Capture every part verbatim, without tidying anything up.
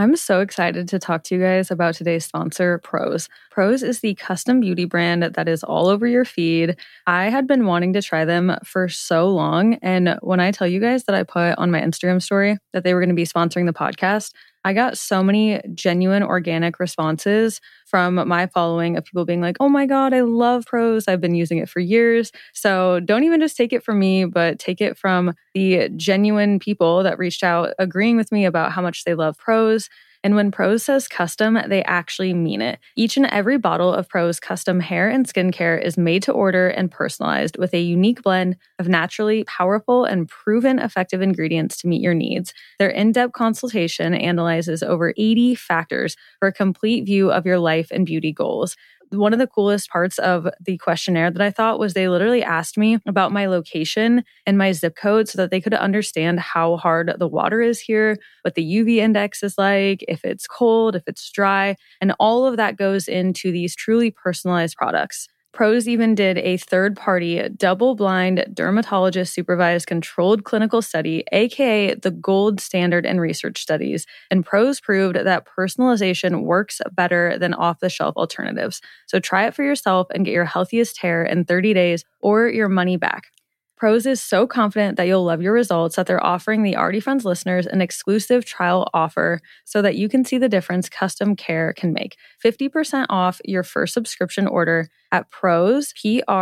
I'm so excited to talk to you guys about today's sponsor, Prose. Prose is the custom beauty brand that is all over your feed. I had been wanting to try them for so long. And when I tell you guys that I put on my Instagram story that they were going to be sponsoring the podcast, I got so many genuine organic responses from my following of people being like, oh my God, I love Prose. I've been using it for years. So don't even just take it from me, but take it from the genuine people that reached out agreeing with me about how much they love Prose. And when Prose says custom, they actually mean it. Each and every bottle of Prose custom hair and skincare is made to order and personalized with a unique blend of naturally powerful and proven effective ingredients to meet your needs. Their in-depth consultation analyzes over eighty factors for a complete view of your life and beauty goals. One of the coolest parts of the questionnaire that I thought was they literally asked me about my location and my zip code so that they could understand how hard the water is here, what the U V index is like, if it's cold, if it's dry, and all of that goes into these truly personalized products. Prose even did a third-party, double-blind, dermatologist-supervised controlled clinical study, aka the gold standard in research studies, and Prose proved that personalization works better than off-the-shelf alternatives. So try it for yourself and get your healthiest hair in thirty days or your money back. Prose is so confident that you'll love your results that they're offering the Already Friends listeners an exclusive trial offer so that you can see the difference custom care can make. fifty percent off your first subscription order at prose,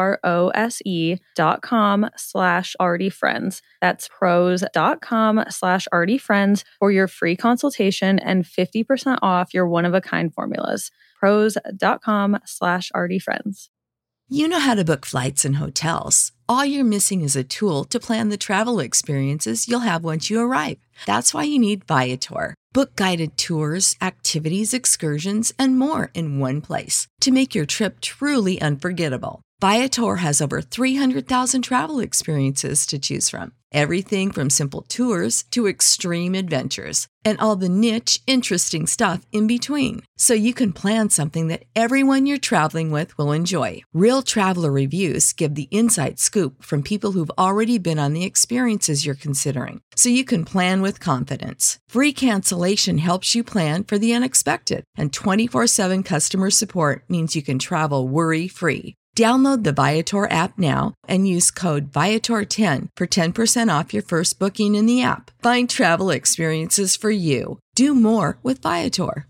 P-R-O-S-E dot com slash already friends. That's prose dot com slash already friends for your free consultation and fifty percent off your one-of-a-kind formulas. prose dot com slash already friends. You know how to book flights and hotels. All you're missing is a tool to plan the travel experiences you'll have once you arrive. That's why you need Viator. Book guided tours, activities, excursions, and more in one place to make your trip truly unforgettable. Viator has over three hundred thousand travel experiences to choose from. Everything from simple tours to extreme adventures and all the niche, interesting stuff in between. So you can plan something that everyone you're traveling with will enjoy. Real traveler reviews give the inside scoop from people who've already been on the experiences you're considering. So you can plan with confidence. Free cancellation helps you plan for the unexpected. And twenty-four seven customer support means you can travel worry-free. Download the Viator app now and use code Viator ten for ten percent off your first booking in the app. Find travel experiences for you. Do more with Viator.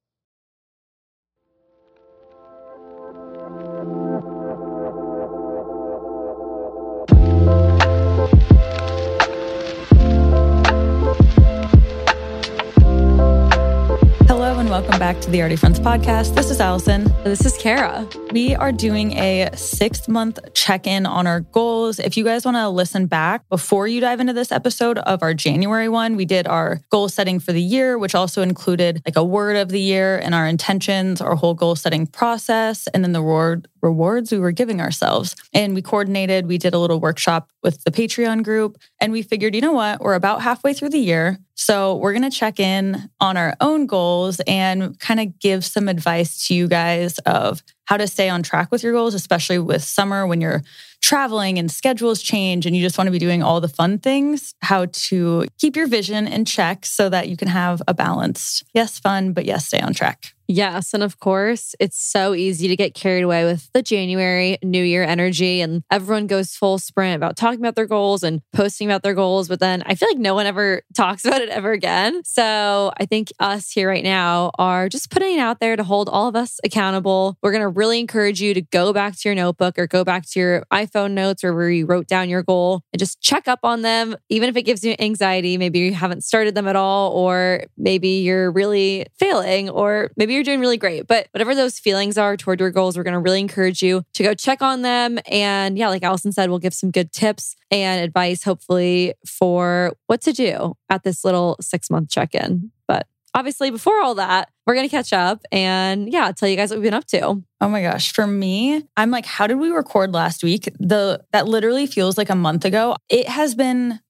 Hello and welcome back to the Already Friends podcast. This is Allison. This is Kara. We are doing a six-month check-in on our goals. If you guys want to listen back before you dive into this episode of our January one, we did our goal setting for the year, which also included like a word of the year and our intentions, our whole goal setting process, and then the reward rewards we were giving ourselves. And we coordinated, we did a little workshop with the Patreon group, and we figured, you know what, we're about halfway through the year. So we're going to check in on our own goals and kind of give some advice to you guys of how to stay on track with your goals, especially with summer when you're traveling and schedules change and you just want to be doing all the fun things, how to keep your vision in check so that you can have a balanced, yes, fun, but yes, stay on track. Yes. And of course, it's so easy to get carried away with the January New Year energy and everyone goes full sprint about talking about their goals and posting about their goals. But then I feel like no one ever talks about it ever again. So I think us here right now are just putting it out there to hold all of us accountable. We're going to really encourage you to go back to your notebook or go back to your iPhone notes or where you wrote down your goal and just check up on them. Even if it gives you anxiety, maybe you haven't started them at all, or maybe you're really failing, or maybe you're doing really great. But whatever those feelings are toward your goals, we're going to really encourage you to go check on them. And yeah, like Allison said, we'll give some good tips and advice, hopefully, for what to do at this little six month check-in. But obviously, before all that, we're going to catch up and yeah, tell you guys what we've been up to. Oh my gosh. For me, I'm like, how did we record last week? The that literally feels like a month ago. It has been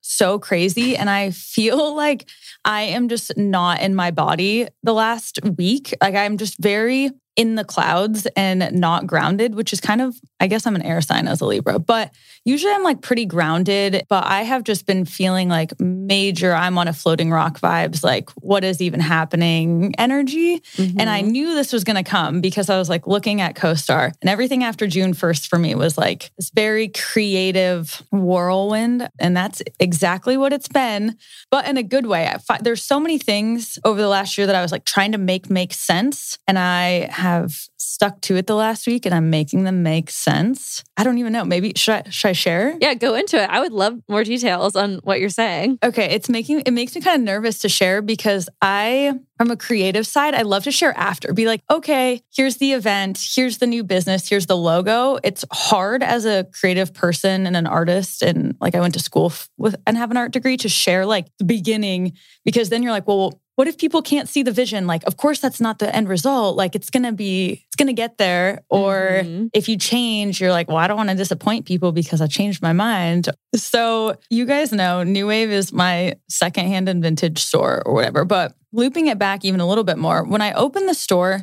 so crazy. And I feel like I am just not in my body the last week. Like I'm just very in the clouds and not grounded, which is kind of, I guess I'm an air sign as a Libra, but usually I'm like pretty grounded, but I have just been feeling like major, I'm on a floating rock vibes, like what is even happening energy. Mm-hmm. And I knew this was going to come because I was like looking at CoStar and everything after June first for me was like this very creative whirlwind. And that's exactly what it's been, but in a good way. I fi- There's so many things over the last year that I was like trying to make make sense. And I have stuck to it the last week and I'm making them make sense. I don't even know. Maybe should I, should I share? Yeah, go into it. I would love more details on what you're saying. Okay. It's making, it makes me kind of nervous to share because I, from a creative side, I love to share after. Be like, okay, here's the event. Here's the new business. Here's the logo. It's hard as a creative person and an artist. And like I went to school with and have an art degree to share like the beginning, because then you're like, well, what if people can't see the vision? Like, of course, that's not the end result. Like, it's going to be, it's going to get there. Or mm-hmm. if you change, you're like, well, I don't want to disappoint people because I changed my mind. So you guys know New Wave is my secondhand and vintage store or whatever. But looping it back even a little bit more, when I opened the store,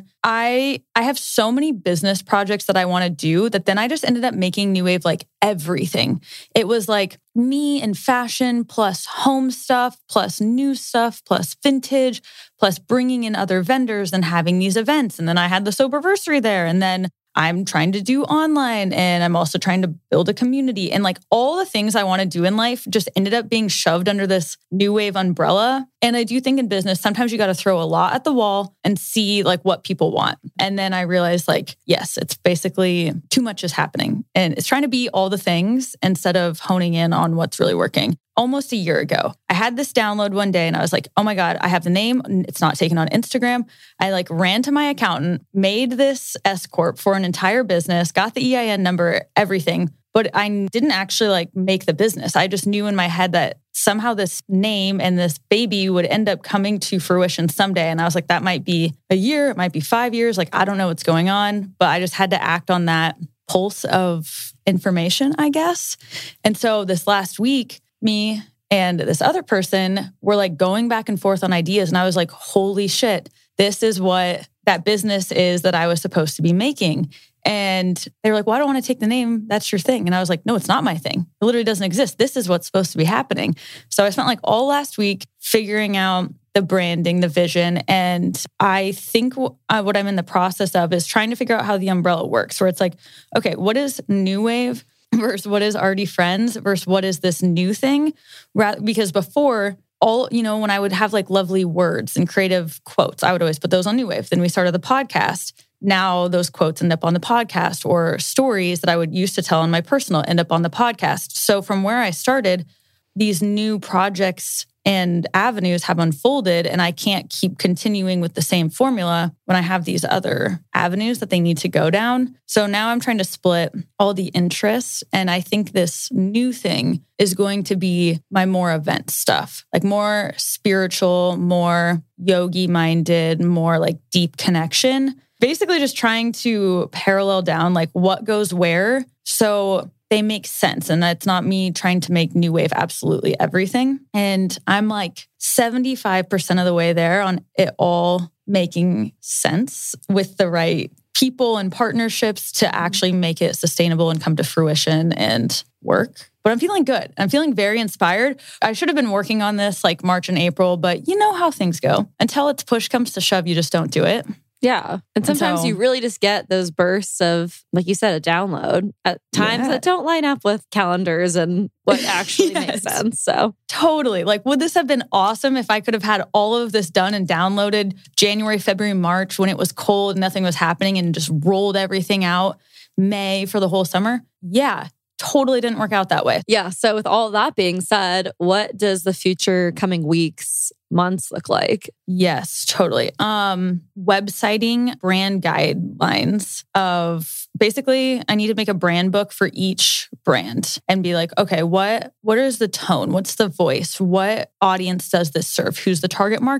I I have so many business projects that I want to do that then I just ended up making New Wave like everything. It was like me and fashion plus home stuff, plus new stuff, plus vintage, plus bringing in other vendors and having these events. And then I had the Soberversary there. And then I'm trying to do online and I'm also trying to build a community. And like all the things I want to do in life just ended up being shoved under this New Wave umbrella. And I do think in business, sometimes you got to throw a lot at the wall and see like what people want. And then I realized like, yes, it's basically too much is happening. And it's trying to be all the things instead of honing in on what's really working. Almost a year ago, I had this download one day and I was like, oh my God, I have the name. It's not taken on Instagram. I like ran to my accountant, made this S Corp for an entire business, got the E I N number, everything. But I didn't actually like make the business. I just knew in my head that somehow this name and this baby would end up coming to fruition someday. And I was like, that might be a year, it might be five years. Like, I don't know what's going on, but I just had to act on that pulse of information, I guess. And so this last week, me and this other person were like going back and forth on ideas. And I was like, holy shit, this is what that business is that I was supposed to be making. And they were like, well, I don't want to take the name. That's your thing. And I was like, no, it's not my thing. It literally doesn't exist. This is what's supposed to be happening. So I spent like all last week figuring out the branding, the vision. And I think w- uh, what I'm in the process of is trying to figure out how the umbrella works, where it's like, okay, what is New Wave versus what is Already Friends versus what is this new thing? Because before, all, you know, when I would have like lovely words and creative quotes, I would always put those on New Wave. Then we started the podcast. Now those quotes end up on the podcast, or stories that I would used to tell on my personal end up on the podcast. So from where I started, these new projects and avenues have unfolded, and I can't keep continuing with the same formula when I have these other avenues that they need to go down. So now I'm trying to split all the interests. And I think this new thing is going to be my more event stuff, like more spiritual, more yogi minded, more like deep connection. Basically just trying to parallel down like what goes where. So they make sense. And that's not me trying to make New Wave absolutely everything. And I'm like seventy-five percent of the way there on it all making sense with the right people and partnerships to actually make it sustainable and come to fruition and work. But I'm feeling good. I'm feeling very inspired. I should have been working on this like March and April, but you know how things go. Until it's push comes to shove, you just don't do it. Yeah. And sometimes so, you really just get those bursts of, like you said, a download at times yeah. that don't line up with calendars and what actually yes. makes sense. So totally. Like, would this have been awesome if I could have had all of this done and downloaded January, February, March when it was cold, nothing was happening, and just rolled everything out May for the whole summer? Yeah. Totally didn't work out that way. Yeah. So with all that being said, what does the future coming weeks, months look like? Yes, totally. Um, websiting brand guidelines of basically I need to make a brand book for each brand and be like, okay, what, what is the tone? What's the voice? What audience does this serve? Who's the target market?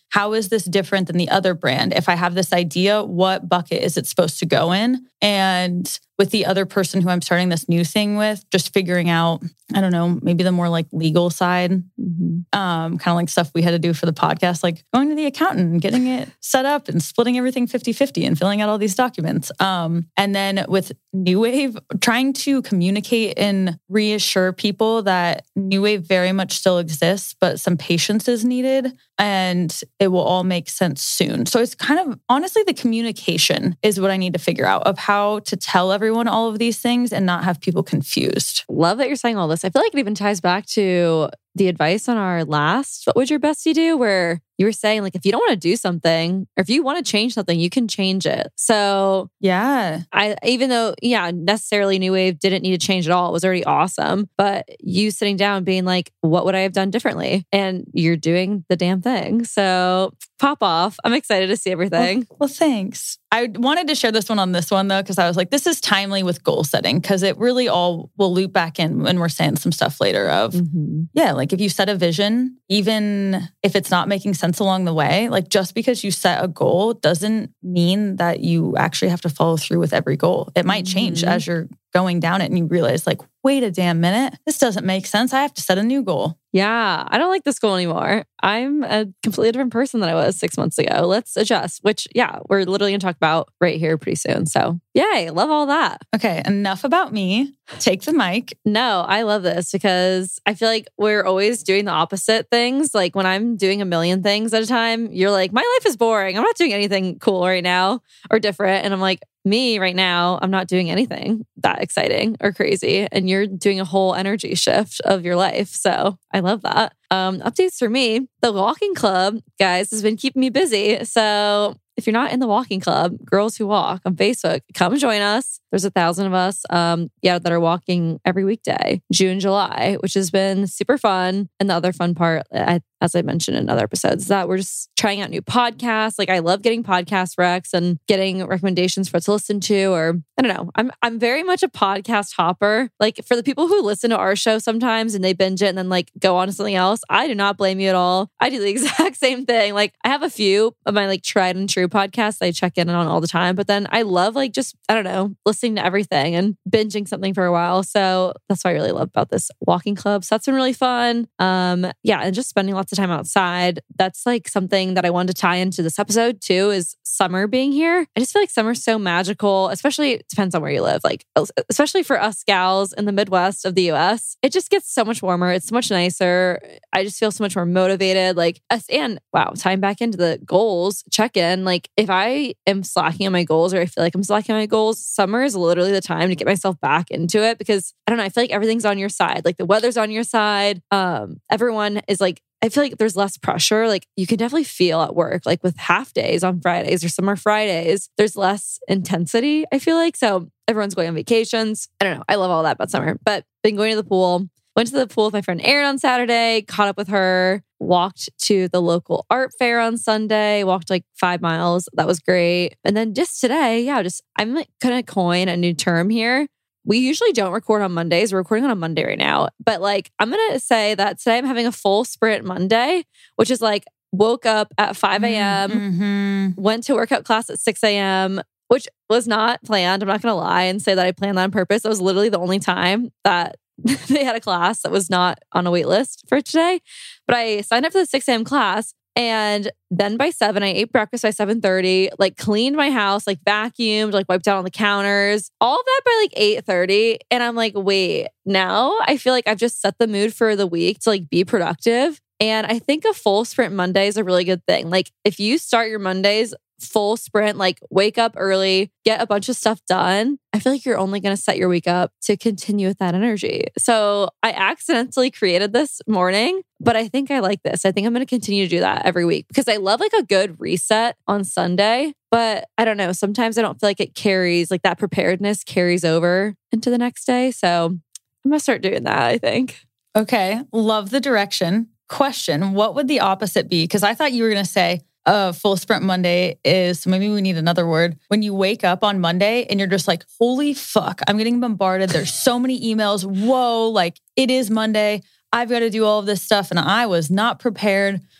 how is this different than the other brand? If I have this idea, what bucket is it supposed to go in? And with the other person who I'm starting this new thing with, just figuring out, I don't know, maybe the more like legal side, mm-hmm. um, kind of like stuff we had to do for the podcast, like going to the accountant and getting it set up and splitting everything fifty-fifty and filling out all these documents. Um, and then with New Wave, trying to communicate and reassure people that New Wave very much still exists, but some patience is needed and it will all make sense soon. So it's kind of, honestly, the communication is what I need to figure out of how to tell everyone all of these things and not have people confused. Love that you're saying all this. I feel like it even ties back to the advice on our last What Would Your Bestie Do? Where you were saying, like, if you don't want to do something or if you want to change something, you can change it. So yeah, I even though, yeah, necessarily New Wave didn't need to change at all. It was already awesome. But you sitting down being like, what would I have done differently? And you're doing the damn thing. So pop off. I'm excited to see everything. Well, well thanks. I wanted to share this one on this one though, because I was like, this is timely with goal setting because it really all will loop back in when we're saying some stuff later of, mm-hmm. yeah, like if you set a vision, even if it's not making sense along the way, like just because you set a goal doesn't mean that you actually have to follow through with every goal. It might change mm-hmm. as you're going down it and you realize like, wait a damn minute, this doesn't make sense. I have to set a new goal. Yeah, I don't like this goal anymore. I'm a completely different person than I was six months ago. Let's adjust, which, yeah, we're literally going to talk about right here pretty soon. So, yay, love all that. Okay, enough about me. Take the mic. No, I love this because I feel like we're always doing the opposite things. Like when I'm doing a million things at a time, you're like, my life is boring. I'm not doing anything cool right now or different. And I'm like, me right now, I'm not doing anything that exciting or crazy. And you're doing a whole energy shift of your life. So I love that. Um, updates for me. The walking club, guys, has been keeping me busy. So if you're not in the walking club, Girls Who Walk on Facebook, come join us. There's a thousand of us um, yeah, that are walking every weekday, June, July, which has been super fun. And the other fun part, I, as I mentioned in other episodes, is that we're just trying out new podcasts. Like I love getting podcast recs and getting recommendations for what to listen to, or I don't know. I'm I'm very much a podcast hopper. Like for the people who listen to our show sometimes and they binge it and then like go on to something else, I do not blame you at all. I do the exact same thing. Like I have a few of my like tried and true podcasts I check in on all the time, but then I love like just, I don't know, listening to everything and binging something for a while. So that's what I really love about this walking club. So that's been really fun. Um, yeah, and just spending lots of time outside. That's like something that I wanted to tie into this episode too, is summer being here. I just feel like summer's so magical, especially, it depends on where you live, like especially for us gals in the Midwest of the U S. It just gets so much warmer. It's so much nicer. I just feel so much more motivated. Like, and wow, tying back into the goals check-in, like if I am slacking on my goals or I feel like I'm slacking on my goals, summer is literally the time to get myself back into it because I don't know, I feel like everything's on your side. Like the weather's on your side. Um, everyone is like, I feel like there's less pressure. Like you can definitely feel at work, like with half days on Fridays or summer Fridays, there's less intensity, I feel like. So everyone's going on vacations. I don't know. I love all that about summer, but been going to the pool. Went to the pool with my friend Erin on Saturday, caught up with her, walked to the local art fair on Sunday, walked like five miles. That was great. And then just today, yeah, just I'm like going to coin a new term here. We usually don't record on Mondays. We're recording on a Monday right now. But like, I'm going to say that today I'm having a full sprint Monday, which is like woke up at five a.m., mm-hmm. went to workout class at six a.m., which was not planned. I'm not going to lie and say that I planned that on purpose. It was literally the only time that they had a class that was not on a wait list for today. But I signed up for the six a.m. class. And then by seven, I ate breakfast by seven thirty, like cleaned my house, like vacuumed, like wiped out on the counters, all of that by like eight thirty. And I'm like, wait, now I feel like I've just set the mood for the week to like be productive. And I think a full sprint Monday is a really good thing. Like if you start your Mondays full sprint, like wake up early, get a bunch of stuff done, I feel like you're only going to set your week up to continue with that energy. So I accidentally created this morning, but I think I like this. I think I'm going to continue to do that every week because I love like a good reset on Sunday. But I don't know, sometimes I don't feel like it carries, like that preparedness carries over into the next day. So I'm going to start doing that, I think. Okay. Love the direction. Question, what would the opposite be? Because I thought you were going to say, Uh, full sprint Monday is, maybe we need another word. When you wake up on Monday and you're just like, holy fuck, I'm getting bombarded. There's so many emails. Whoa, like it is Monday. I've got to do all of this stuff. And I was not prepared.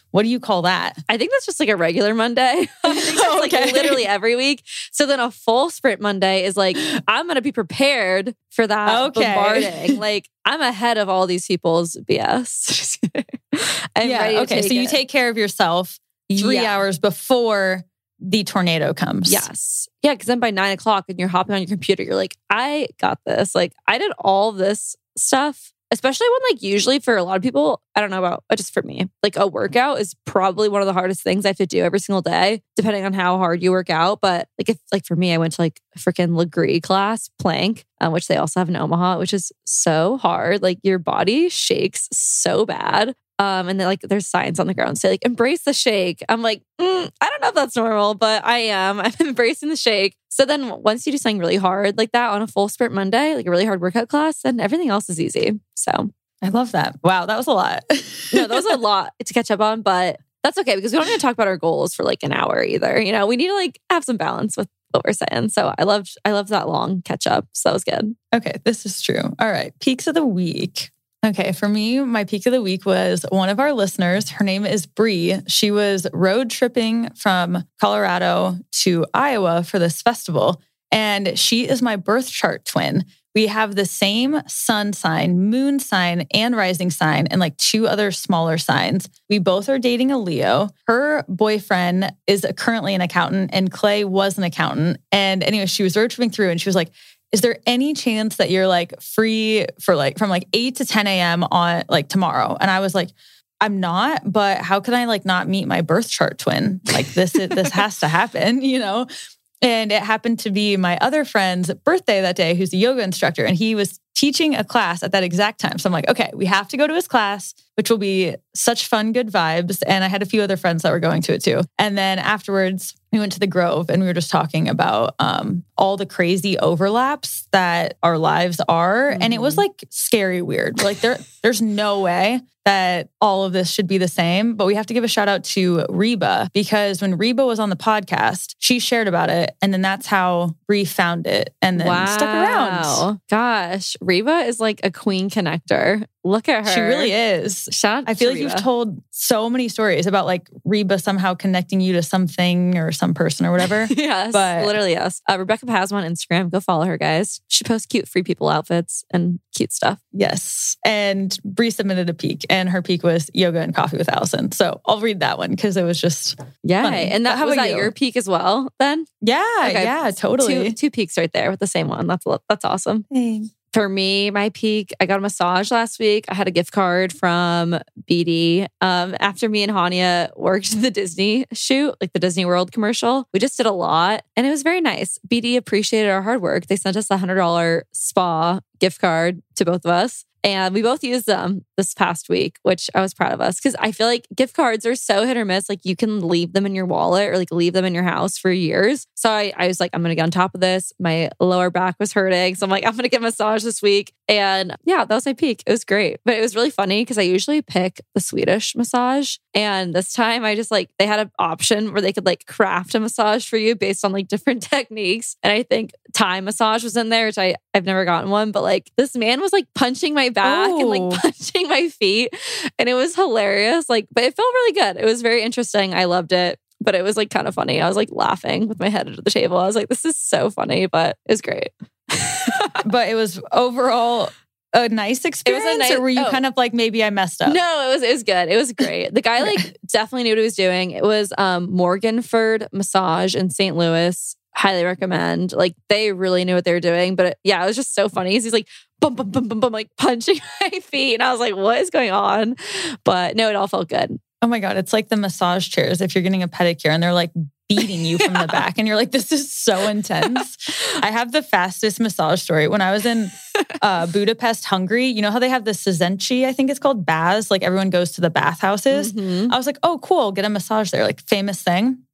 What do you call that? I think that's just like a regular Monday. I think that's like Okay. literally every week. So then a full sprint Monday is like, I'm going to be prepared for that Okay. bombarding. Like I'm ahead of all these people's B S. Just kidding. I'm yeah. ready to Okay. take So you it. take care of yourself three Yeah. hours before the tornado comes. Yes. Yeah. Cause then by nine o'clock and you're hopping on your computer, you're like, I got this. Like I did all this stuff, especially when like usually for a lot of people, I don't know about, but just for me, like a workout is probably one of the hardest things I have to do every single day, depending on how hard you work out. But like if like for me, I went to like a freaking Legree class, plank, um, which they also have in Omaha, which is so hard. Like your body shakes so bad. Um, and then like there's signs on the ground say like embrace the shake. I'm like, mm, I don't know if that's normal, but I am. I'm embracing the shake. So then once you do something really hard like that on a full sprint Monday, like a really hard workout class, then everything else is easy. So I love that. Wow, that was a lot. no, that was a lot to catch up on, but that's okay because we don't need to talk about our goals for like an hour either. You know, we need to like have some balance with what we're saying. So I loved, I loved that long catch up. So that was good. Okay, this is true. All right, peaks of the week. Okay, for me, my peak of the week was one of our listeners. Her name is Bree. She was road tripping from Colorado to Iowa for this festival, and she is my birth chart twin. We have the same sun sign, moon sign, and rising sign, and like two other smaller signs. We both are dating a Leo. Her boyfriend is currently an accountant, and Clay was an accountant. And anyway, she was road tripping through, and she was like, is there any chance that you're like free for like from like eight to ten a.m. on like tomorrow? And I was like, I'm not, but how can I like not meet my birth chart twin? Like this, this has to happen, you know? And it happened to be my other friend's birthday that day, who's a yoga instructor. And he was teaching a class at that exact time. So I'm like, okay, we have to go to his class, which will be such fun, good vibes. And I had a few other friends that were going to it too. And then afterwards, we went to the Grove and we were just talking about um, all the crazy overlaps that our lives are. Mm-hmm. And it was like scary weird. Like there, there's no way that all of this should be the same. But we have to give a shout out to Reba, because when Reba was on the podcast, she shared about it. And then that's how Bree found it and then wow. stuck around. Gosh, Reba is like a queen connector. Look at her. She really is. Shout out I feel to like Reba. You've told so many stories about like Reba somehow connecting you to something or some person or whatever. yes, but literally yes. Uh, Rebecca Pasmo on Instagram. Go follow her, guys. She posts cute free people outfits and cute stuff. Yes. And Bree submitted a peak, and her peak was yoga and coffee with Allison. So I'll read that one because it was just yeah. funny. And that But how was about that you? your peak as well then? Yeah, Okay. yeah, totally. Two, two peaks right there with the same one. That's that's awesome. Thanks. For me, my peak, I got a massage last week. I had a gift card from B D. Um, after me and Hania worked the Disney shoot, like the Disney World commercial, we just did a lot and it was very nice. B D appreciated our hard work. They sent us a one hundred dollars spa gift card to both of us. And we both used them this past week, which I was proud of us because I feel like gift cards are so hit or miss. Like you can leave them in your wallet or like leave them in your house for years. So I, I was like, I'm going to get on top of this. My lower back was hurting. So I'm like, I'm going to get a massage this week. And yeah, that was my peak. It was great. But it was really funny because I usually pick the Swedish massage. And this time I just like, they had an option where they could like craft a massage for you based on like different techniques. And I think Thai massage was in there, which I, I've never gotten one. But like this man was like punching my back Oh. and like punching my feet. And it was hilarious. Like, but it felt really good. It was very interesting. I loved it. But it was like kind of funny. I was like laughing with my head under the table. I was like, this is so funny, but it was great. But it was overall a nice experience, nice- or were you oh. kind of like, maybe I messed up? No, it was it was good. It was great. The guy like definitely knew what he was doing. It was um Morganford Massage in Saint Louis. Highly recommend. Like they really knew what they were doing. But it, yeah, it was just so funny. He's like bum bum bum bum bum, like punching my feet, and I was like, what is going on? But no, it all felt good. Oh my God, it's like the massage chairs if you're getting a pedicure and they're like beating you from the back and you're like, this is so intense. I have the fastest massage story. When I was in uh, Budapest, Hungary, you know how they have the Szentsi, I think it's called, baths, like everyone goes to the bathhouses. Mhm. I was like, oh, cool, get a massage there, like famous thing.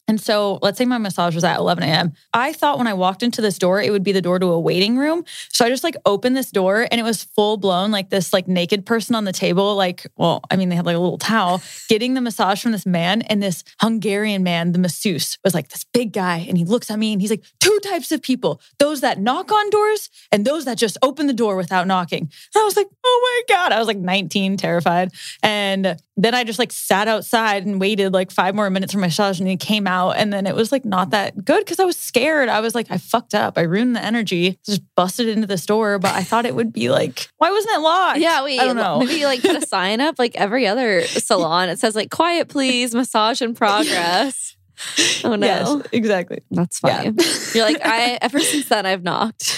And so let's say my massage was at eleven a.m. I thought when I walked into this door, it would be the door to a waiting room. So I just like opened this door and it was full blown, like this like naked person on the table. Like, well, I mean, they had like a little towel getting the massage from this man. And this Hungarian man, the masseuse, was like this big guy. And he looks at me and he's like, two types of people, those that knock on doors and those that just open the door without knocking. And I was like, oh my God. I was like nineteen, terrified. And then I just like sat outside and waited like five more minutes for my massage and he came out. And then it was like not that good because I was scared. I was like, I fucked up. I ruined the energy. Just busted into the store. But I thought it would be like, why wasn't it locked? Yeah, wait. I don't know. Maybe you like put a sign up like every other salon. It says like, quiet please, massage in progress. Oh no. Yes, exactly. That's funny. Yeah. You're like, I ever since then I've knocked.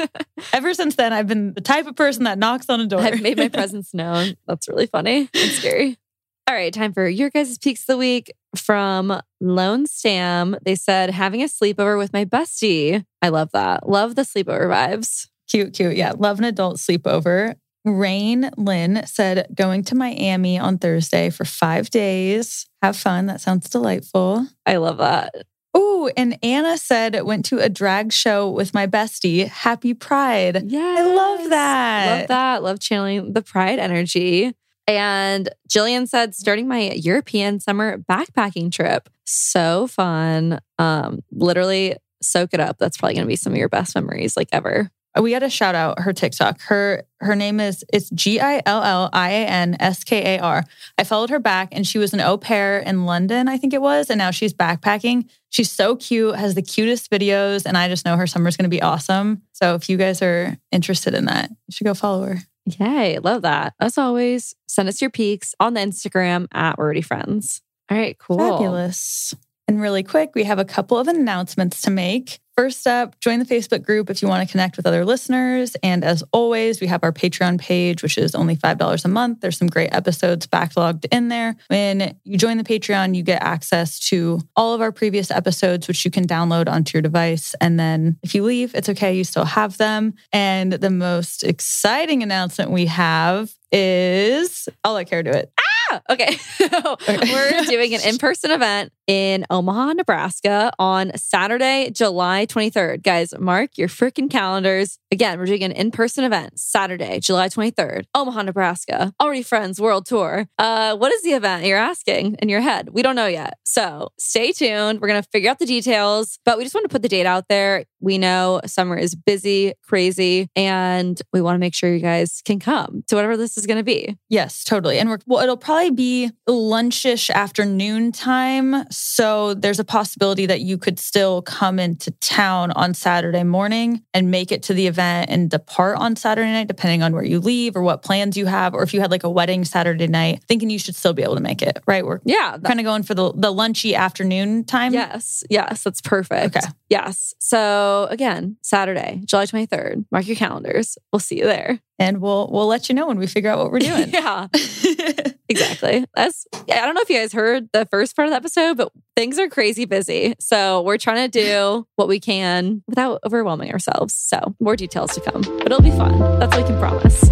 Ever since then, I've been the type of person that knocks on a door. I've made my presence known. That's really funny and scary. All right, time for your guys' peaks of the week from Lone Stam. They said, having a sleepover with my bestie. I love that. Love the sleepover vibes. Cute, cute. Yeah, love an adult sleepover. Rain Lynn said, going to Miami on Thursday for five days. Have fun. That sounds delightful. I love that. Oh, and Anna said, went to a drag show with my bestie. Happy Pride. Yeah, I love that. Love that. Love channeling the Pride energy. And Jillian said, starting my European summer backpacking trip. So fun. Um, literally soak it up. That's probably going to be some of your best memories like ever. We got to shout out her TikTok. Her her name is, it's G I L L I A N S K A R. I followed her back and she was an au pair in London, I think it was. And now she's backpacking. She's so cute, has the cutest videos. And I just know her summer's going to be awesome. So if you guys are interested in that, you should go follow her. Yay, love that. As always, send us your peaks on the Instagram at Wordy Friends. All right, cool. Fabulous. And really quick, we have a couple of announcements to make. First up, join the Facebook group if you want to connect with other listeners. And as always, we have our Patreon page, which is only five dollars a month. There's some great episodes backlogged in there. When you join the Patreon, you get access to all of our previous episodes, which you can download onto your device. And then if you leave, it's okay. You still have them. And the most exciting announcement we have is, I'll let Kara do it. Ah, okay. okay. We're doing an in-person event in Omaha, Nebraska on Saturday, July twenty-third. Guys, mark your freaking calendars. Again, we're doing an in-person event Saturday, July twenty-third, Omaha, Nebraska. Already Friends World Tour. Uh, what is the event? You're asking in your head. We don't know yet. So stay tuned. We're going to figure out the details, but we just want to put the date out there. We know summer is busy, crazy, and we want to make sure you guys can come to whatever this is going to be. Yes, totally. And we're, well, it'll probably be lunchish afternoon time. So there's a possibility that you could still come into town on Saturday morning and make it to the event and depart on Saturday night, depending on where you leave or what plans you have. Or if you had like a wedding Saturday night, thinking you should still be able to make it, right? We're yeah, kind of going for the, the lunchy afternoon time. Yes. Yes. That's perfect. Okay. Yes. So again, Saturday, July twenty-third, mark your calendars. We'll see you there. And we'll we'll let you know when we figure out what we're doing. Yeah, exactly. That's. I don't know if you guys heard the first part of the episode, but things are crazy busy. So we're trying to do what we can without overwhelming ourselves. So more details to come, but it'll be fun. That's what we can promise.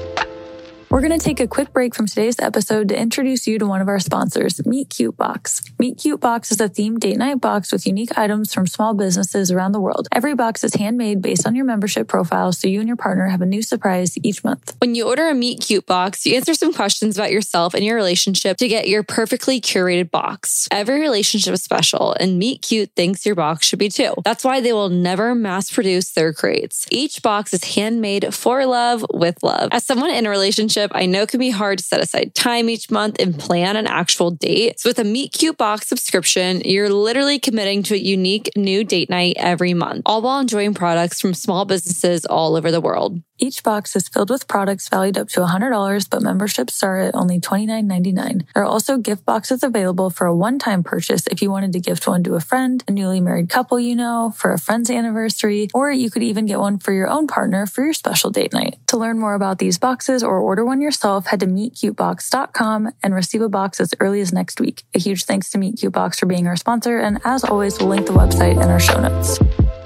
We're going to take a quick break from today's episode to introduce you to one of our sponsors, Meet Cute Box. Meet Cute Box is a themed date night box with unique items from small businesses around the world. Every box is handmade based on your membership profile, so you and your partner have a new surprise each month. When you order a Meet Cute Box, you answer some questions about yourself and your relationship to get your perfectly curated box. Every relationship is special, and Meet Cute thinks your box should be too. That's why they will never mass produce their crates. Each box is handmade for love, with love. As someone in a relationship, I know it can be hard to set aside time each month and plan an actual date. So with a Meet Cute Box subscription, you're literally committing to a unique new date night every month, all while enjoying products from small businesses all over the world. Each box is filled with products valued up to one hundred dollars, but memberships start at only twenty-nine ninety-nine. There are also gift boxes available for a one-time purchase if you wanted to gift one to a friend, a newly married couple you know, for a friend's anniversary, or you could even get one for your own partner for your special date night. To learn more about these boxes or order one yourself, head to meet cute box dot com and receive a box as early as next week. A huge thanks to Meet Cute Box for being our sponsor, and as always, we'll link the website in our show notes.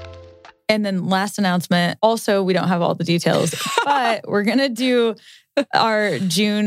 And then last announcement, also, we don't have all the details, but we're going to do our June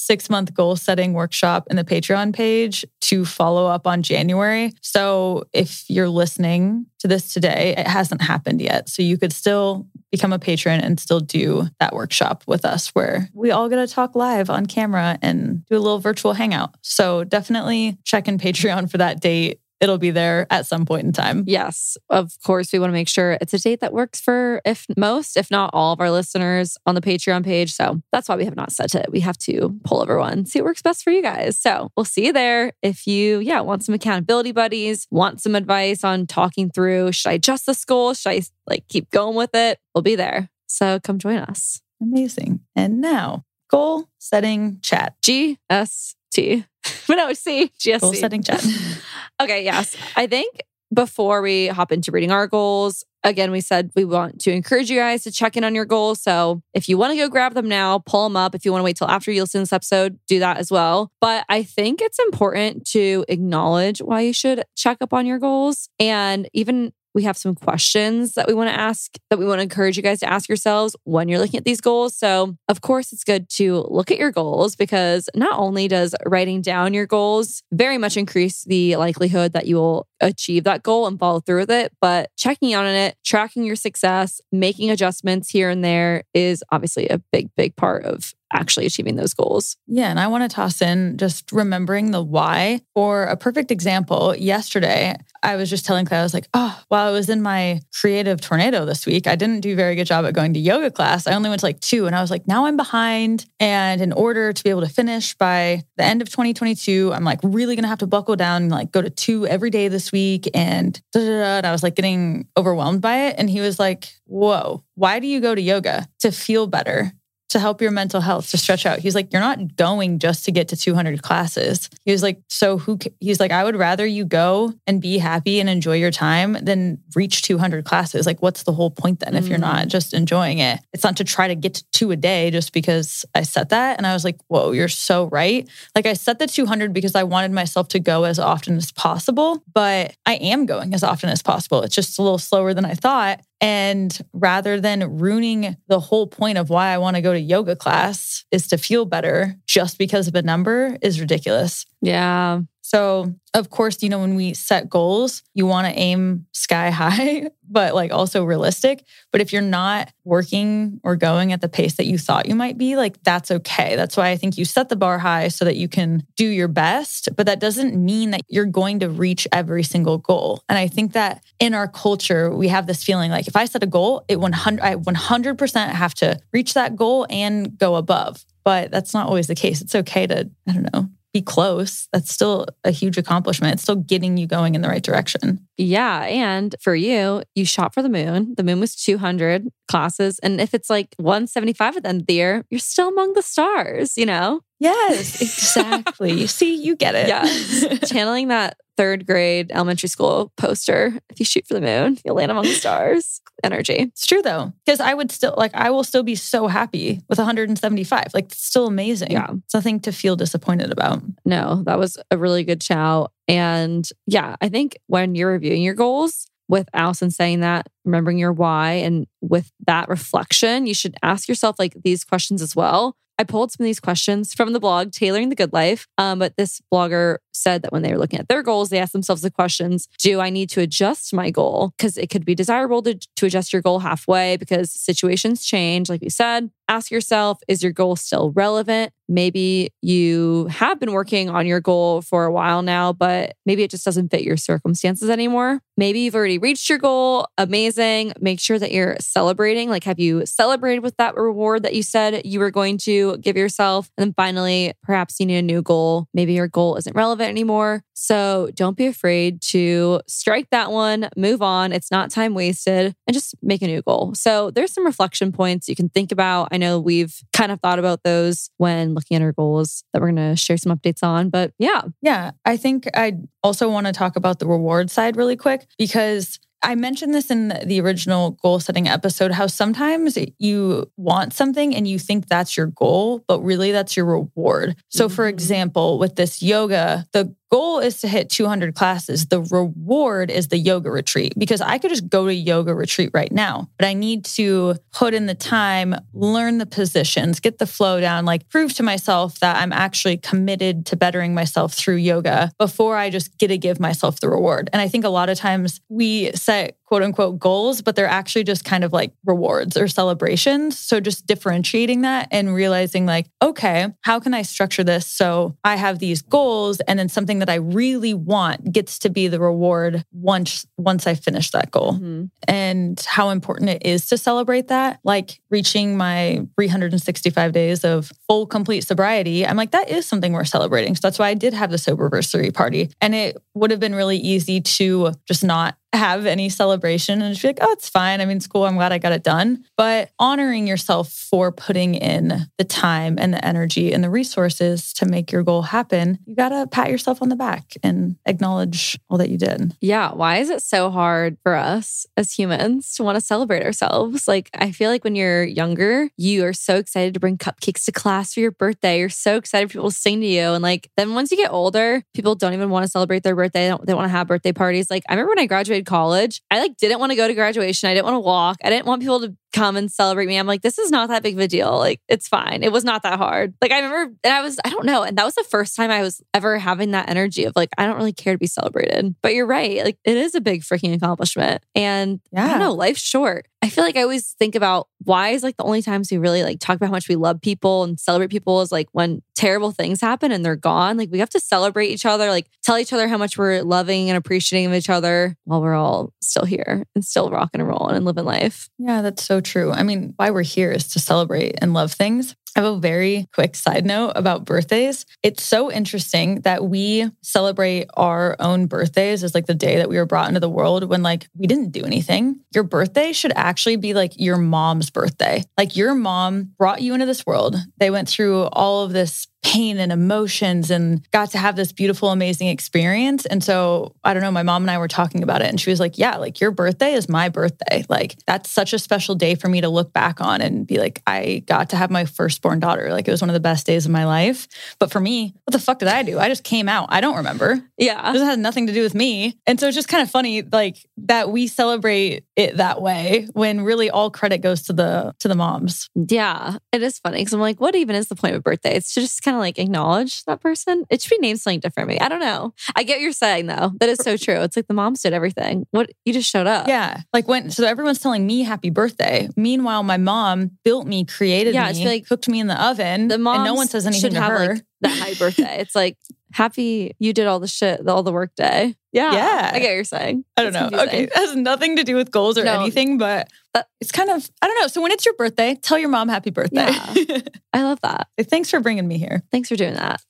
six month goal setting workshop in the Patreon page to follow up on January. So if you're listening to this today, it hasn't happened yet. So you could still become a patron and still do that workshop with us where we all get to talk live on camera and do a little virtual hangout. So definitely check in Patreon for that date. It'll be there at some point in time. Yes, of course, we want to make sure it's a date that works for if most, if not all of our listeners on the Patreon page. So that's why we have not set it. We have to pull everyone, see what works best for you guys. So we'll see you there. If you, yeah, want some accountability buddies, want some advice on talking through, should I adjust this goal? Should I like keep going with it? We'll be there. So come join us. Amazing. And now, goal setting chat. G S T. But no, C. G S T. Goal setting chat. Okay, yes. I think before we hop into reading our goals, again, we said we want to encourage you guys to check in on your goals. So if you want to go grab them now, pull them up. If you want to wait till after you listen to this episode, do that as well. But I think it's important to acknowledge why you should check up on your goals. And even we have some questions that we want to ask, that we want to encourage you guys to ask yourselves when you're looking at these goals. So, of course, it's good to look at your goals because not only does writing down your goals very much increase the likelihood that you will achieve that goal and follow through with it, but checking out on it, tracking your success, making adjustments here and there is obviously a big, big part of actually achieving those goals. Yeah. And I want to toss in just remembering the why. For a perfect example, yesterday, I was just telling Claire, I was like, oh, while I was in my creative tornado this week, I didn't do a very good job at going to yoga class. I only went to like two. And I was like, now I'm behind. And in order to be able to finish by the end of twenty twenty-two, I'm like really going to have to buckle down and like go to two every day this week. And, da, da, da, and I was like getting overwhelmed by it. And he was like, whoa, why do you go to yoga? To feel better, to help your mental health, to stretch out. He's like, you're not going just to get to two hundred classes. He was like, so who, he's like, I would rather you go and be happy and enjoy your time than reach two hundred classes. Like, what's the whole point then if you're not just enjoying it? It's not to try to get to two a day just because I set that. And I was like, whoa, you're so right. Like I set the two hundred because I wanted myself to go as often as possible, but I am going as often as possible. It's just a little slower than I thought. And rather than ruining the whole point of why I want to go to yoga class is to feel better just because of a number is ridiculous. Yeah. So, of course, you know, when we set goals, you want to aim sky high, but like also realistic. But if you're not working or going at the pace that you thought you might be, like that's okay. That's why I think you set the bar high so that you can do your best. But that doesn't mean that you're going to reach every single goal. And I think that in our culture, we have this feeling like if I set a goal, it one hundred, I one hundred percent have to reach that goal and go above. But that's not always the case. It's okay to, I don't know, be close. That's still a huge accomplishment. It's still getting you going in the right direction. Yeah. And for you, you shot for the moon. The moon was two hundred classes. And if it's like one seventy-five at the end of the year, you're still among the stars, you know? Yes, exactly. See, you get it. Yeah. Channeling that third grade elementary school poster. If you shoot for the moon, you'll land among the stars. Energy. It's true though. Because I would still like, I will still be so happy with one hundred seventy-five. Like it's still amazing. Yeah. It's nothing to feel disappointed about. No, that was a really good shout. And yeah, I think when you're reviewing your goals, with Allison saying that, remembering your why, and with that reflection, you should ask yourself like these questions as well. I pulled some of these questions from the blog, Tailoring the Good Life. Um, but this blogger said that when they were looking at their goals, they asked themselves the questions, do I need to adjust my goal? Because it could be desirable to, to adjust your goal halfway because situations change. Like we said, ask yourself, is your goal still relevant? Maybe you have been working on your goal for a while now, but maybe it just doesn't fit your circumstances anymore. Maybe you've already reached your goal. Amazing. Make sure that you're celebrating. Like, have you celebrated with that reward that you said you were going to give yourself? And then finally, perhaps you need a new goal. Maybe your goal isn't relevant anymore. So don't be afraid to strike that one, move on. It's not time wasted, and just make a new goal. So there's some reflection points you can think about. I know we've kind of thought about those when looking at our goals that we're going to share some updates on, but yeah. Yeah. I think I also want to talk about the reward side really quick, because I mentioned this in the original goal setting episode, how sometimes you want something and you think that's your goal, but really that's your reward. So for example, with this yoga, the goal is to hit two hundred classes. The reward is the yoga retreat, because I could just go to yoga retreat right now, but I need to put in the time, learn the positions, get the flow down, like prove to myself that I'm actually committed to bettering myself through yoga before I just get to give myself the reward. And I think a lot of times we set quote unquote goals, but they're actually just kind of like rewards or celebrations. So just differentiating that and realizing like, okay, how can I structure this so I have these goals and then something that I really want gets to be the reward once once I finish that goal. Mm-hmm. And how important it is to celebrate that. Like reaching my three hundred sixty-five days of full complete sobriety, I'm like, that is something we're celebrating. So that's why I did have the Soberversary party. And it would have been really easy to just not have any celebration and just be like, oh, it's fine. I mean, it's cool. I'm glad I got it done. But honoring yourself for putting in the time and the energy and the resources to make your goal happen, you got to pat yourself on the back and acknowledge all that you did. Yeah. Why is it so hard for us as humans to want to celebrate ourselves? Like, I feel like when you're younger, you are so excited to bring cupcakes to class for your birthday. You're so excited for people to sing to you. And like, then once you get older, people don't even want to celebrate their birthday. They don't, they want to have birthday parties. Like, I remember when I graduated college, I like didn't want to go to graduation. I didn't want to walk. I didn't want people to come and celebrate me. I'm like, this is not that big of a deal. Like, it's fine. It was not that hard. Like, I remember, and I was, I don't know. And that was the first time I was ever having that energy of like, I don't really care to be celebrated. But you're right. Like, it is a big freaking accomplishment. And yeah. I don't know, life's short. I feel like I always think about why is like the only times we really like talk about how much we love people and celebrate people is like when terrible things happen and they're gone. Like, we have to celebrate each other, like tell each other how much we're loving and appreciating of each other while we're all still here and still rocking and rolling and living life. Yeah, that's so true. I mean, why we're here is to celebrate and love things. I have a very quick side note about birthdays. It's so interesting that we celebrate our own birthdays as like the day that we were brought into the world when like we didn't do anything. Your birthday should actually be like your mom's birthday. Like your mom brought you into this world. They went through all of this pain and emotions and got to have this beautiful, amazing experience. And so, I don't know, my mom and I were talking about it and she was like, yeah, like your birthday is my birthday. Like that's such a special day for me to look back on and be like, I got to have my firstborn daughter. Like it was one of the best days of my life. But for me, what the fuck did I do? I just came out. I don't remember. Yeah. This has nothing to do with me. And so it's just kind of funny, like that we celebrate it that way when really all credit goes to the, to the moms. Yeah. It is funny because I'm like, what even is the point of a birthday? It's to just kind of like acknowledge that person. It should be named something different. Maybe. I don't know. I get what you're saying though. That is so true. It's like the moms did everything. What you just showed up. Yeah. Like when, so everyone's telling me happy birthday. Meanwhile, my mom built me, created yeah, me, it's like cooked me in the oven. The moms and no one says anything should to have her. Like that high birthday. It's like happy you did all the shit, all the work day. Yeah. Yeah. I get what you're saying. I don't It's know. confusing. Okay. It has nothing to do with goals or No. anything, but Uh, it's kind of, I don't know. So when it's your birthday, tell your mom happy birthday. Yeah. I love that. Thanks for bringing me here. Thanks for doing that.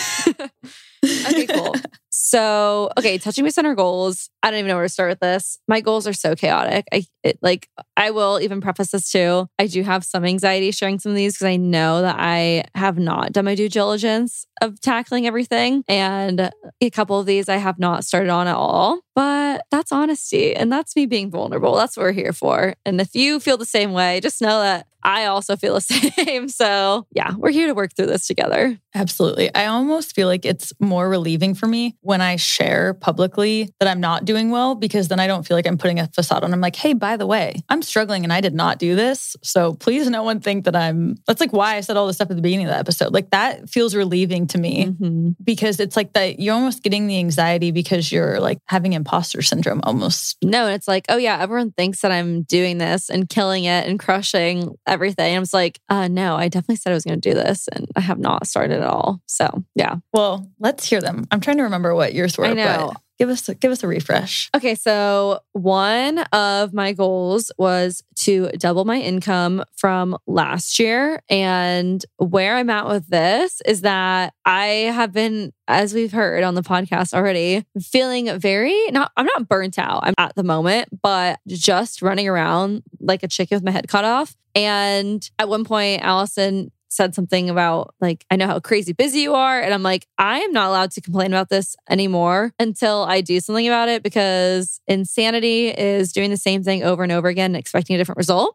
Okay, cool. So, okay, touching base on our goals. I don't even know where to start with this. My goals are so chaotic. I it, like. I will even preface this too. I do have some anxiety sharing some of these because I know that I have not done my due diligence of tackling everything, and a couple of these I have not started on at all. But that's honesty, and that's me being vulnerable. That's what we're here for. And if you feel the same way, just know that I also feel the same. So yeah, we're here to work through this together. Absolutely. I almost feel like it's more relieving for me when I share publicly that I'm not doing well, because then I don't feel like I'm putting a facade on. I'm like, hey, by the way, I'm struggling and I did not do this. So please no one think that I'm, that's like why I said all this stuff at the beginning of the episode. Like that feels relieving to me Mm-hmm. because it's like that you're almost getting the anxiety because you're like having imposter syndrome almost. No, and it's like, oh yeah, everyone thinks that I'm doing this and killing it and crushing everything. I was like, uh, no, I definitely said I was going to do this and I have not started at all. So yeah. Well, let's hear them. I'm trying to remember what yours were. I know. But give us a, give us a refresh. Okay, so one of my goals was to double my income from last year. And where I'm at with this is that I have been, as we've heard on the podcast already, feeling very, not, I'm not burnt out I'm at the moment, but just running around like a chicken with my head cut off. And at one point, Allison said something about like, I know how crazy busy you are. And I'm like, I am not allowed to complain about this anymore until I do something about it, because insanity is doing the same thing over and over again and expecting a different result.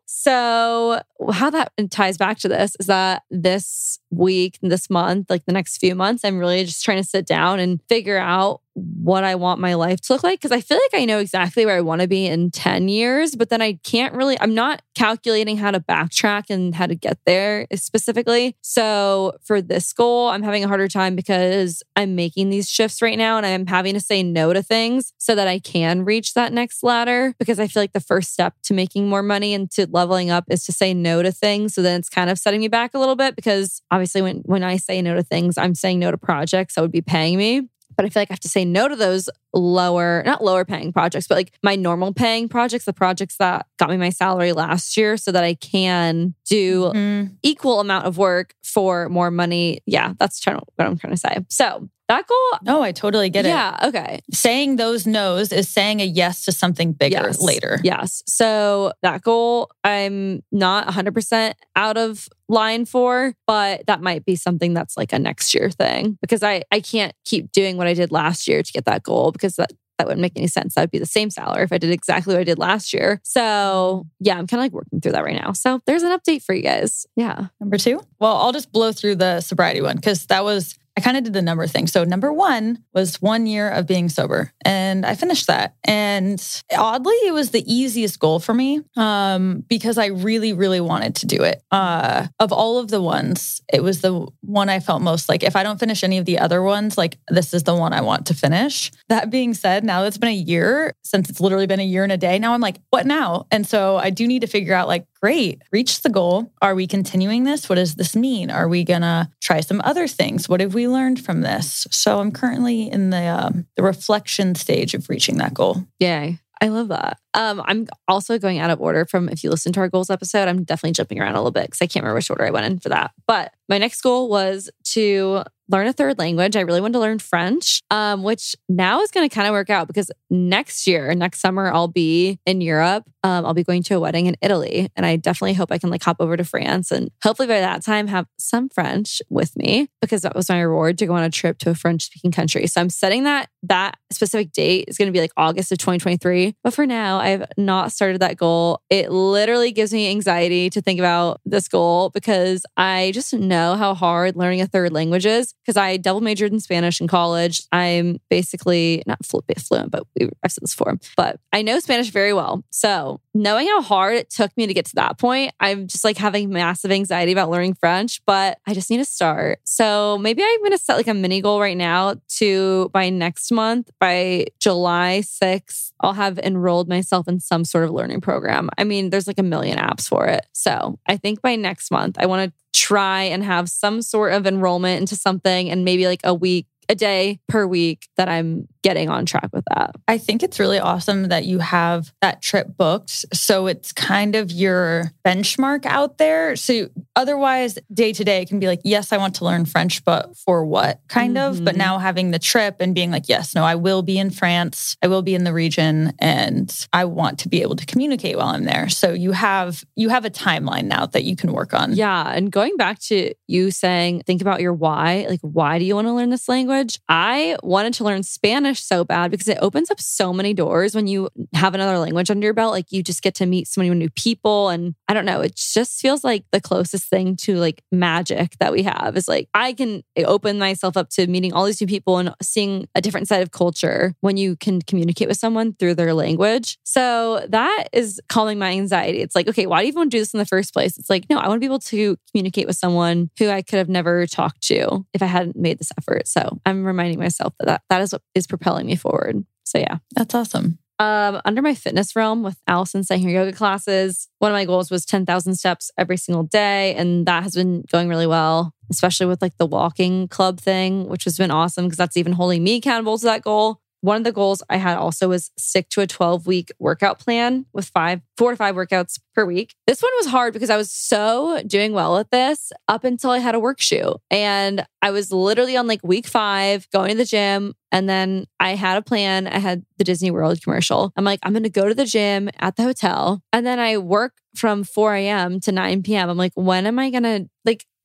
So how that ties back to this is that this week, this month, like the next few months, I'm really just trying to sit down and figure out what I want my life to look like. Because I feel like I know exactly where I want to be in ten years, but then I can't really, I'm not calculating how to backtrack and how to get there specifically. So for this goal, I'm having a harder time because I'm making these shifts right now and I'm having to say no to things so that I can reach that next ladder. Because I feel like the first step to making more money and to leveling up is to say no to things. So then it's kind of setting me back a little bit, because obviously when, when I say no to things, I'm saying no to projects that would be paying me. But I feel like I have to say no to those lower, not lower paying projects, but like my normal paying projects, the projects that got me my salary last year, so that I can do mm-hmm. equal amount of work for more money. Yeah, that's trying to, what I'm trying to say. So that goal. No, I totally get it. Yeah. Okay. Saying those no's is saying a yes to something bigger yes. later. Yes. So that goal, I'm not one hundred percent out of line for, but that might be something that's like a next year thing, because I, I can't keep doing what I did last year to get that goal, because that, that wouldn't make any sense. That would be the same salary if I did exactly what I did last year. So yeah, I'm kind of like working through that right now. So there's an update for you guys. Yeah. Number two. Well, I'll just blow through the sobriety one, because that was, I kind of did the number thing. So number one was one year of being sober, and I finished that. And oddly, it was the easiest goal for me um, because I really, really wanted to do it. Uh, of all of the ones, it was the one I felt most like, if I don't finish any of the other ones, like this is the one I want to finish. That being said, now that it's been a year, since it's literally been a year and a day, now I'm like, what now? And so I do need to figure out like, great, reached the goal. Are we continuing this? What does this mean? Are we gonna try some other things? What have we learned from this? So I'm currently in the um, the reflection stage of reaching that goal. Yay. I love that. Um, I'm also going out of order from, if you listen to our goals episode, I'm definitely jumping around a little bit because I can't remember which order I went in for that. But my next goal was to learn a third language. I really wanted to learn French, um, which now is going to kind of work out because next year, next summer, I'll be in Europe. Um, I'll be going to a wedding in Italy. And I definitely hope I can like hop over to France and hopefully by that time have some French with me, because that was my reward to go on a trip to a French speaking country. So I'm setting that, that specific date is going to be like August of twenty twenty-three. But for now, I've not started that goal. It literally gives me anxiety to think about this goal because I just know how hard learning a third language is. Because I double majored in Spanish in college. I'm basically not fluent, but I've said this before, but I know Spanish very well. So knowing how hard it took me to get to that point, I'm just like having massive anxiety about learning French, but I just need to start. So maybe I'm going to set like a mini goal right now to by next month, by July sixth, I'll have enrolled myself in some sort of learning program. I mean, there's like a million apps for it. So I think by next month, I want to try and have some sort of enrollment into something, and maybe like a week, a day per week that I'm getting on track with that. I think it's really awesome that you have that trip booked. So it's kind of your benchmark out there. So otherwise, day to day, it can be like, yes, I want to learn French, but for what kind mm-hmm. of? But now having the trip and being like, yes, no, I will be in France. I will be in the region, and I want to be able to communicate while I'm there. So you have you have a timeline now that you can work on. Yeah. And going back to you saying, think about your why. Like, why do you want to learn this language? I wanted to learn Spanish so bad because it opens up so many doors when you have another language under your belt. Like you just get to meet so many new people. And I don't know, it just feels like the closest thing to like magic that we have is like, I can open myself up to meeting all these new people and seeing a different side of culture when you can communicate with someone through their language. So that is calming my anxiety. It's like, okay, why do you even want to do this in the first place? It's like, no, I want to be able to communicate with someone who I could have never talked to if I hadn't made this effort. So I'm reminding myself that that, that is what is propelling me forward. So yeah. That's awesome. Um, under my fitness realm with Allison saying her yoga classes, one of my goals was ten thousand steps every single day. And that has been going really well, especially with like the walking club thing, which has been awesome because that's even holding me accountable to that goal. One of the goals I had also was stick to a twelve week workout plan with five, four to five workouts per week. This one was hard because I was so doing well at this up until I had a work shoot. And I was literally on like week five going to the gym. And then I had a plan. I had the Disney World commercial. I'm like, I'm going to go to the gym at the hotel. And then I work from four a.m. to nine p.m. I'm like, when am I going to like,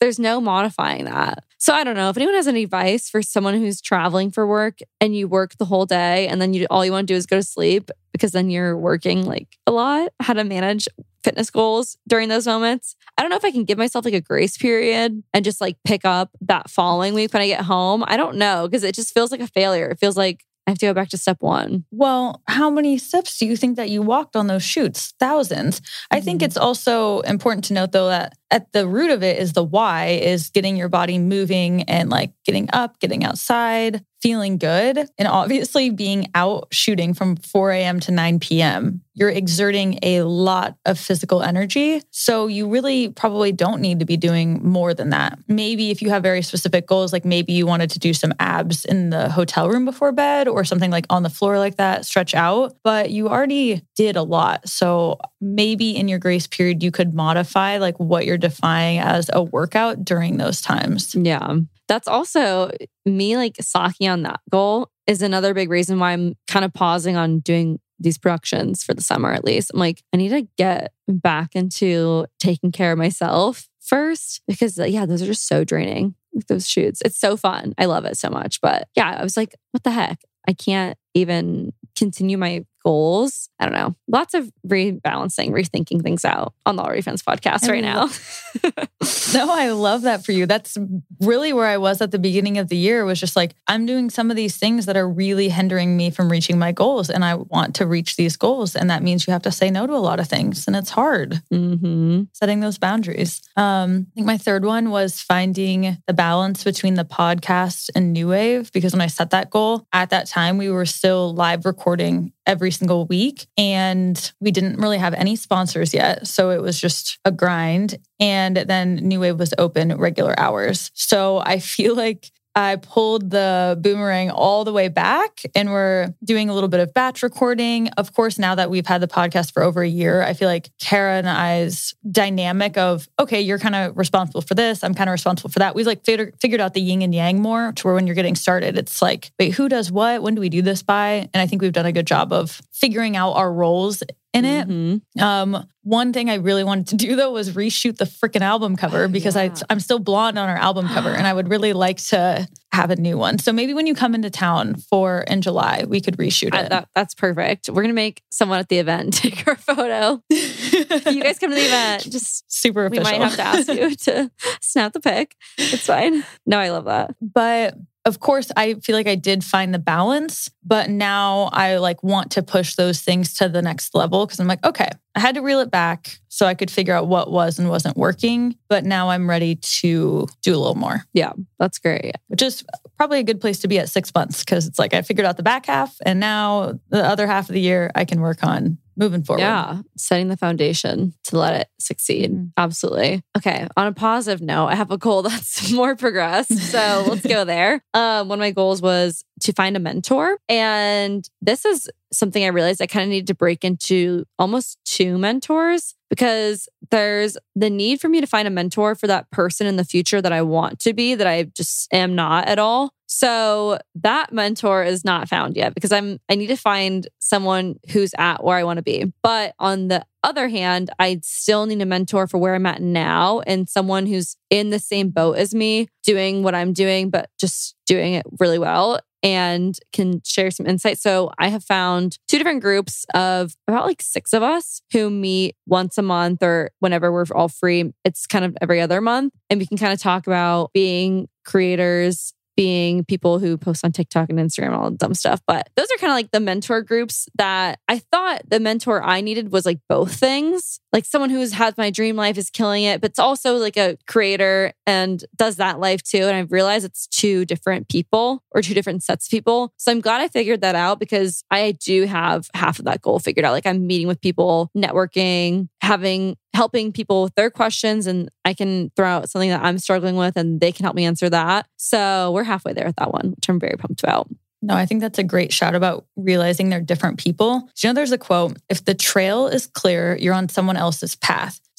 there's no modifying that. So I don't know if anyone has any advice for someone who's traveling for work and you work the whole day and then you all you want to do is go to sleep because then you're working like a lot, how to manage fitness goals during those moments. I don't know if I can give myself like a grace period and just like pick up that following week when I get home. I don't know because it just feels like a failure. It feels like I have to go back to step one. Well, how many steps do you think that you walked on those shoots? Thousands. Mm-hmm. I think it's also important to note though that at the root of it is the why, is getting your body moving and like getting up, getting outside, feeling good. And obviously being out shooting from four a.m. to nine p.m., you're exerting a lot of physical energy. So you really probably don't need to be doing more than that. Maybe if you have very specific goals, like maybe you wanted to do some abs in the hotel room before bed or something like on the floor like that, stretch out, but you already did a lot. So maybe in your grace period, you could modify like what you're defining as a workout during those times. Yeah. That's also me like slacking on that goal is another big reason why I'm kind of pausing on doing these productions for the summer at least. I'm like, I need to get back into taking care of myself first because yeah, those are just so draining. Like those shoots. It's so fun. I love it so much. But yeah, I was like, what the heck? I can't even continue my goals. I don't know. Lots of rebalancing, rethinking things out on the Already Friends podcast I right love- now. No, I love that for you. That's really where I was at the beginning of the year, was just like, I'm doing some of these things that are really hindering me from reaching my goals. And I want to reach these goals. And that means you have to say no to a lot of things. And it's hard mm-hmm. setting those boundaries. Um, I think my third one was finding the balance between the podcast and New Wave, because when I set that goal, at that time, we were still live recording every single week and we didn't really have any sponsors yet. So it was just a grind. And then New Wave was open regular hours. So I feel like I pulled the boomerang all the way back and we're doing a little bit of batch recording. Of course, now that we've had the podcast for over a year, I feel like Kara and I's dynamic of, okay, you're kind of responsible for this, I'm kind of responsible for that. We've like figured, figured out the yin and yang more to where when you're getting started, it's like, wait, who does what? When do we do this by? And I think we've done a good job of figuring out our roles in it. Mm-hmm. Um, one thing I really wanted to do though was reshoot the freaking album cover because yeah. I, I'm still blonde on our album cover and I would really like to have a new one. So maybe when you come into town for in July, we could reshoot it. I, that, that's perfect. We're going to make someone at the event take our photo. You guys come to the event, just super official. We might have to ask you to snap the pic. It's fine. No, I love that. But of course, I feel like I did find the balance, but now I like want to push those things to the next level because I'm like, okay, I had to reel it back so I could figure out what was and wasn't working. But now I'm ready to do a little more. Yeah, that's great. Which is probably a good place to be at six months because it's like I figured out the back half and now the other half of the year I can work on moving forward. Yeah, setting the foundation to let it succeed. Mm-hmm. Absolutely. Okay, on a positive note, I have a goal that's more progressed. So let's go there. Um, one of my goals was to find a mentor. And this is something I realized I kind of needed to break into almost two mentors because there's the need for me to find a mentor for that person in the future that I want to be, that I just am not at all. So that mentor is not found yet because I'm I need to find someone who's at where I want to be. But on the other hand, I still need a mentor for where I'm at now and someone who's in the same boat as me, doing what I'm doing, but just doing it really well and can share some insight. So I have found two different groups of about like six of us who meet once a month or whenever we're all free. It's kind of every other month. And we can kind of talk about being creators, being people who post on TikTok and Instagram, all the dumb stuff. But those are kind of like the mentor groups that I thought the mentor I needed was like both things. Like someone who's had my dream life, is killing it, but it's also like a creator and does that life too. And I've realized it's two different people or two different sets of people. So I'm glad I figured that out because I do have half of that goal figured out. Like I'm meeting with people, networking, having helping people with their questions, and I can throw out something that I'm struggling with and they can help me answer that. So we're halfway there with that one, which I'm very pumped about. No, I think that's a great shout about realizing they're different people. You know, there's a quote, if the trail is clear, you're on someone else's path.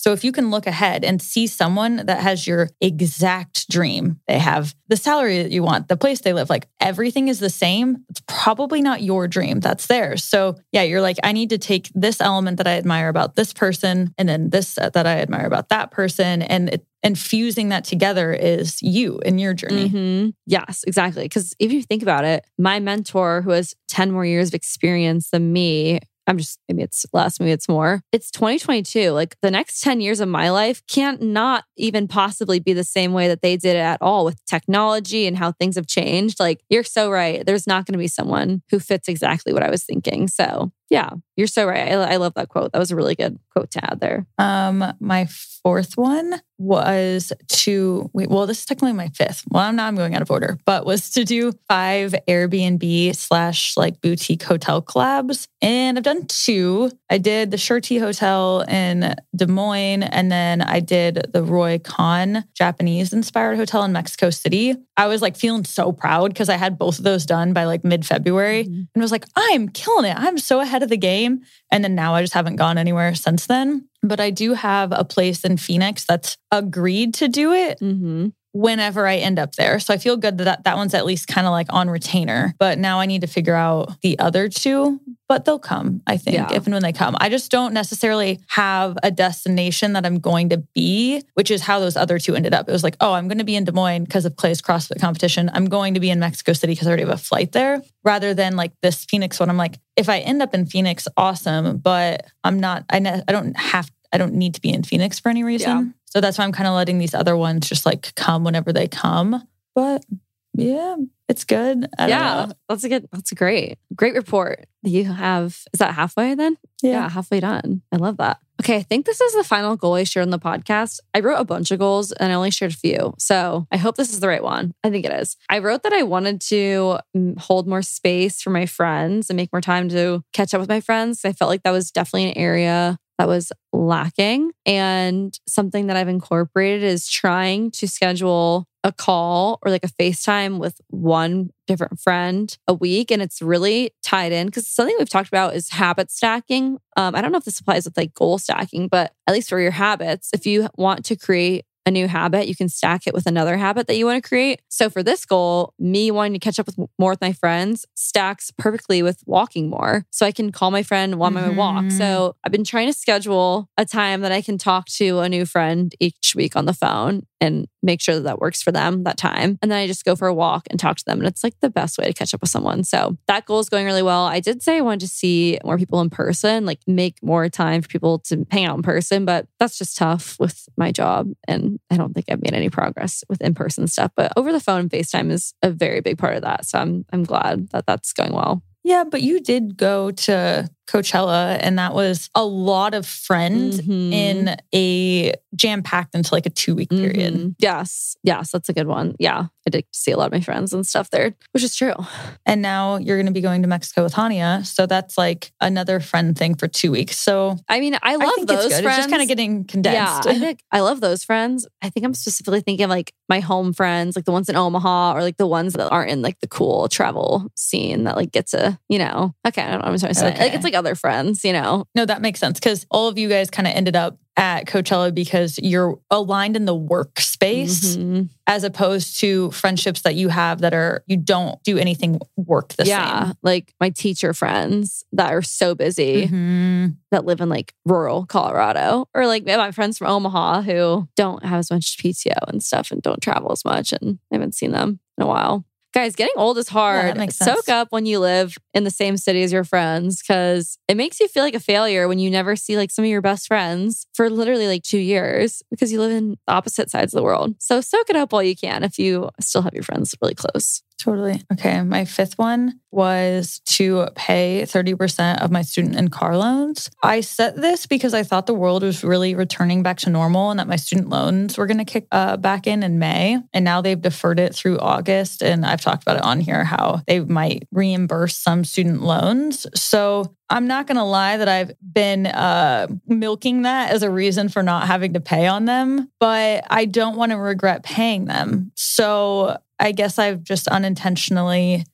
So if you can look ahead and see someone that has your exact dream, they have the salary that you want, the place they live, like everything is the same, it's probably not your dream, that's theirs. So yeah, you're like, I need to take this element that I admire about this person and then this that I admire about that person. And it, and fusing that together is you and your journey. Mm-hmm. Yes, exactly. Because if you think about it, my mentor who has ten more years of experience than me, I'm just, maybe it's less, maybe it's more. It's twenty twenty-two. Like the next ten years of my life can't not even possibly be the same way that they did it at all with technology and how things have changed. Like you're so right. There's not going to be someone who fits exactly what I was thinking. So yeah, you're so right. I, I love that quote. That was a really good quote to add there. Um, my fourth one was to, wait, well, this is technically my fifth. Well, I'm not, I'm going out of order, but was to do five Airbnb slash like boutique hotel collabs. And I've done two. I did the Shirty Hotel in Des Moines, and then I did the Roy Khan Japanese inspired hotel in Mexico City. I was like feeling so proud because I had both of those done by like mid-February mm-hmm. and was like, I'm killing it. I'm so ahead of the game. And then now I just haven't gone anywhere since then. But I do have a place in Phoenix that's agreed to do it mm-hmm. whenever I end up there. So I feel good that that, that one's at least kind of like on retainer. But now I need to figure out the other two, but they'll come, I think, yeah. if and when they come. I just don't necessarily have a destination that I'm going to be, which is how those other two ended up. It was like, oh, I'm going to be in Des Moines because of Clay's CrossFit competition. I'm going to be in Mexico City because I already have a flight there. Rather than like this Phoenix one, I'm like, if I end up in Phoenix, awesome. But I'm not, I, ne- I don't have, I don't need to be in Phoenix for any reason. Yeah. So that's why I'm kind of letting these other ones just like come whenever they come. But yeah, it's good. I yeah, that's a good, that's a great, great report. You have, is that halfway then? Yeah. yeah, halfway done. I love that. Okay, I think this is the final goal I shared on the podcast. I wrote a bunch of goals and I only shared a few. So I hope this is the right one. I think it is. I wrote that I wanted to hold more space for my friends and make more time to catch up with my friends. I felt like that was definitely an area that was lacking. And something that I've incorporated is trying to schedule a call or like a FaceTime with one different friend a week. And it's really tied in because something we've talked about is habit stacking. Um, I don't know if this applies with like goal stacking, but at least for your habits, if you want to create a new habit, you can stack it with another habit that you want to create. So for this goal, me wanting to catch up with more with my friends stacks perfectly with walking more. So I can call my friend while I'm on my walk. So I've been trying to schedule a time that I can talk to a new friend each week on the phone and make sure that that works for them that time. And then I just go for a walk and talk to them. And it's like the best way to catch up with someone. So that goal is going really well. I did say I wanted to see more people in person, like make more time for people to hang out in person, but that's just tough with my job. And I don't think I've made any progress with in-person stuff, but over the phone and FaceTime is a very big part of that. So I'm I'm glad that that's going well. Yeah, but you did go to Coachella and that was a lot of friends mm-hmm. in a jam-packed into like a two-week period. Mm-hmm. Yes. Yes, that's a good one. Yeah. I did see a lot of my friends and stuff there, which is true. And now you're going to be going to Mexico with Hania. So that's like another friend thing for two weeks. So I mean, I love I those it's friends. It's just kind of getting condensed. Yeah, I think I love those friends. I think I'm specifically thinking of like my home friends, like the ones in Omaha or like the ones that aren't in like the cool travel scene that like get to, you know, okay, I don't know what I'm trying to say. Okay. Like it's like other friends, you know? No, that makes sense because all of you guys kind of ended up at Coachella because you're aligned in the workspace mm-hmm. as opposed to friendships that you have that are, you don't do anything work the yeah, same. Yeah, like my teacher friends that are so busy mm-hmm. that live in like rural Colorado or like my friends from Omaha who don't have as much P T O and stuff and don't travel as much and I haven't seen them in a while. Guys, getting old is hard. Yeah, soak up when you live in the same city as your friends because it makes you feel like a failure when you never see like some of your best friends for literally like two years because you live in opposite sides of the world. So soak it up while you can if you still have your friends really close. Totally. Okay. My fifth one was to pay thirty percent of my student and car loans. I set this because I thought the world was really returning back to normal and that my student loans were going to kick uh, back in in May. And now they've deferred it through August. And I've talked about it on here, how they might reimburse some student loans. So I'm not going to lie that I've been uh, milking that as a reason for not having to pay on them, but I don't want to regret paying them. So I guess I've just unintentionally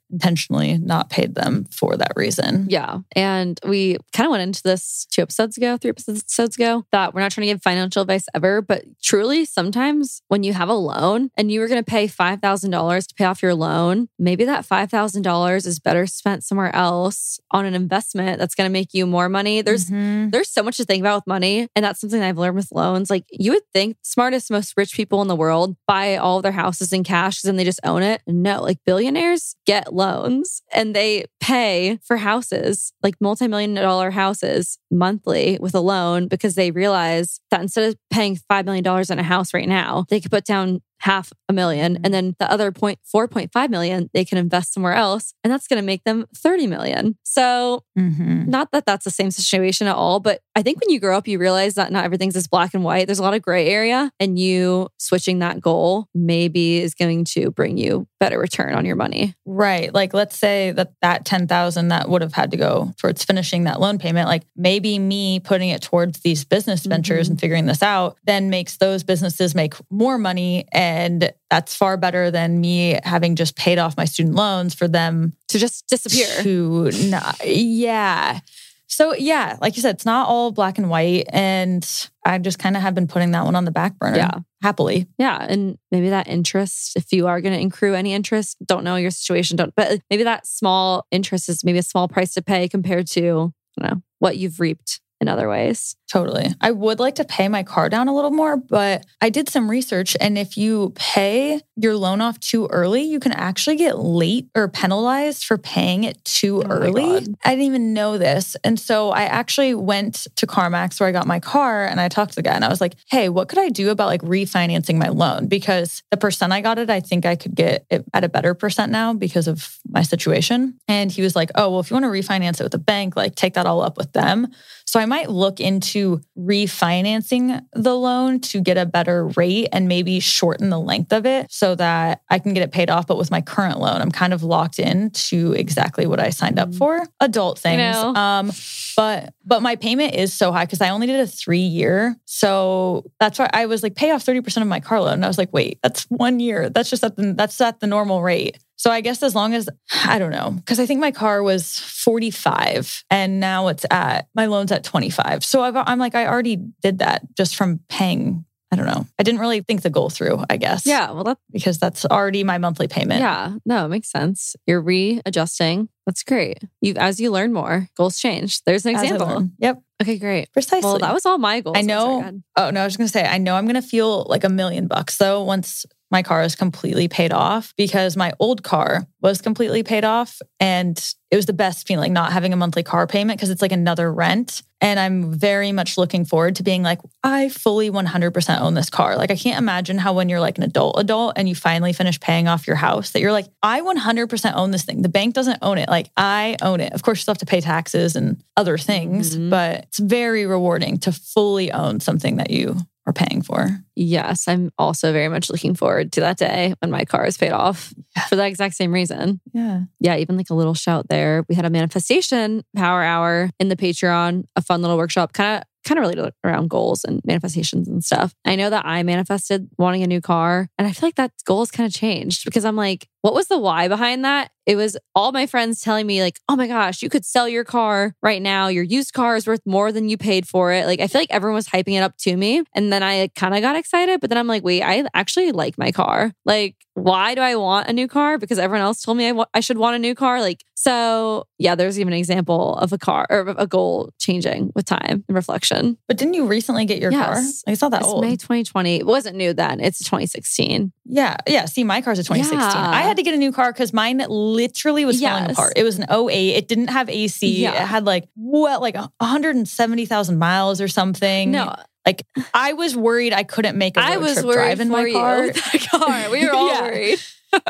intentionally not paid them for that reason. Yeah. And we kind of went into this two episodes ago, three episodes ago, that we're not trying to give financial advice ever, but truly sometimes when you have a loan and you were going to pay five thousand dollars to pay off your loan, maybe that five thousand dollars is better spent somewhere else on an investment that's going to make you more money. There's mm-hmm. there's so much to think about with money. And that's something I've learned with loans. Like you would think smartest, most rich people in the world buy all of their houses in cash and they just own it. No, like billionaires get loans and they pay for houses, like multi-million dollar houses monthly with a loan because they realize that instead of paying five million dollars on a house right now, they could put down half a million and then the other point four point five million they can invest somewhere else, and that's going to make them thirty million. So mm-hmm. not that that's the same situation at all, but I think when you grow up you realize that not everything's as black and white. There's a lot of gray area, and you switching that goal maybe is going to bring you better return on your money. Right. Like let's say that that ten thousand that would have had to go towards finishing that loan payment, like maybe me putting it towards these business ventures mm-hmm. and figuring this out then makes those businesses make more money. And And that's far better than me having just paid off my student loans for them to just disappear. To not, yeah. So yeah, like you said, it's not all black and white. And I just kind of have been putting that one on the back burner. Yeah. Happily. Yeah. And maybe that interest, if you are going to accrue any interest, don't know your situation, don't, but maybe that small interest is maybe a small price to pay compared to, I don't know, what you've reaped in other ways. Totally. I would like to pay my car down a little more, but I did some research, and if you pay your loan off too early, you can actually get late or penalized for paying it too oh early. I didn't even know this. And so I actually went to CarMax where I got my car, and I talked to the guy and I was like, hey, what could I do about like refinancing my loan? Because the percent I got it, I think I could get it at a better percent now because of my situation. And he was like, oh, well, if you want to refinance it with a bank, like take that all up with them. So I might look into refinancing the loan to get a better rate and maybe shorten the length of it so that I can get it paid off. But with my current loan, I'm kind of locked in to exactly what I signed up for. Adult things. You know. Um, but but my payment is so high because I only did a three year. So that's why I was like, pay off thirty percent of my car loan. And I was like, wait, that's one year. That's just at the, that's at the normal rate. So I guess as long as, I don't know, because I think my car was forty-five and now it's at, my loan's at twenty-five. So I've, I'm like, I already did that just from paying, I don't know. I didn't really think the goal through, I guess. Yeah, well, that's, because that's already my monthly payment. Yeah, no, it makes sense. You're readjusting. That's great. You, as you learn more, goals change. There's an example. Yep. Okay, great. Precisely. Well, that was all my goals. I know. Sorry, oh, no, I was going to say, I know I'm going to feel like a million bucks though once my car is completely paid off, because my old car was completely paid off. And it was the best feeling not having a monthly car payment because it's like another rent. And I'm very much looking forward to being like, I fully one hundred percent own this car. Like I can't imagine how when you're like an adult adult and you finally finish paying off your house that you're like, I one hundred percent own this thing. The bank doesn't own it. Like I own it. Of course, you still have to pay taxes and other things, mm-hmm. but it's very rewarding to fully own something that you are paying for. Yes, I'm also very much looking forward to that day when my car is paid off yeah. for that exact same reason. Yeah. Yeah, even like a little shout there. We had a manifestation power hour in the Patreon, a fun little workshop, kind of kind of related around goals and manifestations and stuff. I know that I manifested wanting a new car, and I feel like that goal has kind of changed because I'm like, what was the why behind that? It was all my friends telling me like, oh my gosh, you could sell your car right now. Your used car is worth more than you paid for it. Like, I feel like everyone was hyping it up to me. And then I kind of got excited, but then I'm like, wait, I actually like my car. Like, why do I want a new car? Because everyone else told me I, wa- I should want a new car. Like, so yeah, there's even an example of a car or a goal changing with time and reflection. But didn't you recently get your yes. car? Like, it's not that it's old. May twenty twenty. It wasn't new then. It's twenty sixteen. Yeah. Yeah. See, my car's a twenty sixteen. Yeah. I had to get a new car because mine literally was yes. falling apart. It was an oh eight. It didn't have A C. Yeah. It had like, what, like one hundred seventy thousand miles or something. No. Like, I was worried I couldn't make a road I was trip worried driving for my you car. with that car. We were all Yeah. worried.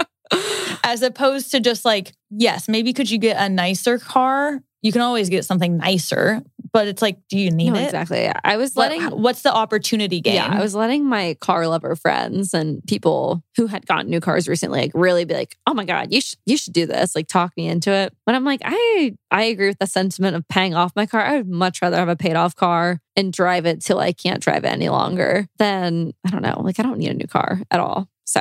As opposed to just like, yes, maybe could you get a nicer car? You can always get something nicer, but it's like, do you need no, it? Exactly. I was What- letting... what's the opportunity game? Yeah, I was letting my car lover friends and people who had gotten new cars recently like really be like, oh my God, you should you should do this. Like talk me into it. But I'm like, I I agree with the sentiment of paying off my car. I would much rather have a paid off car and drive it till I can't drive it any longer than, I don't know, like I don't need a new car at all. So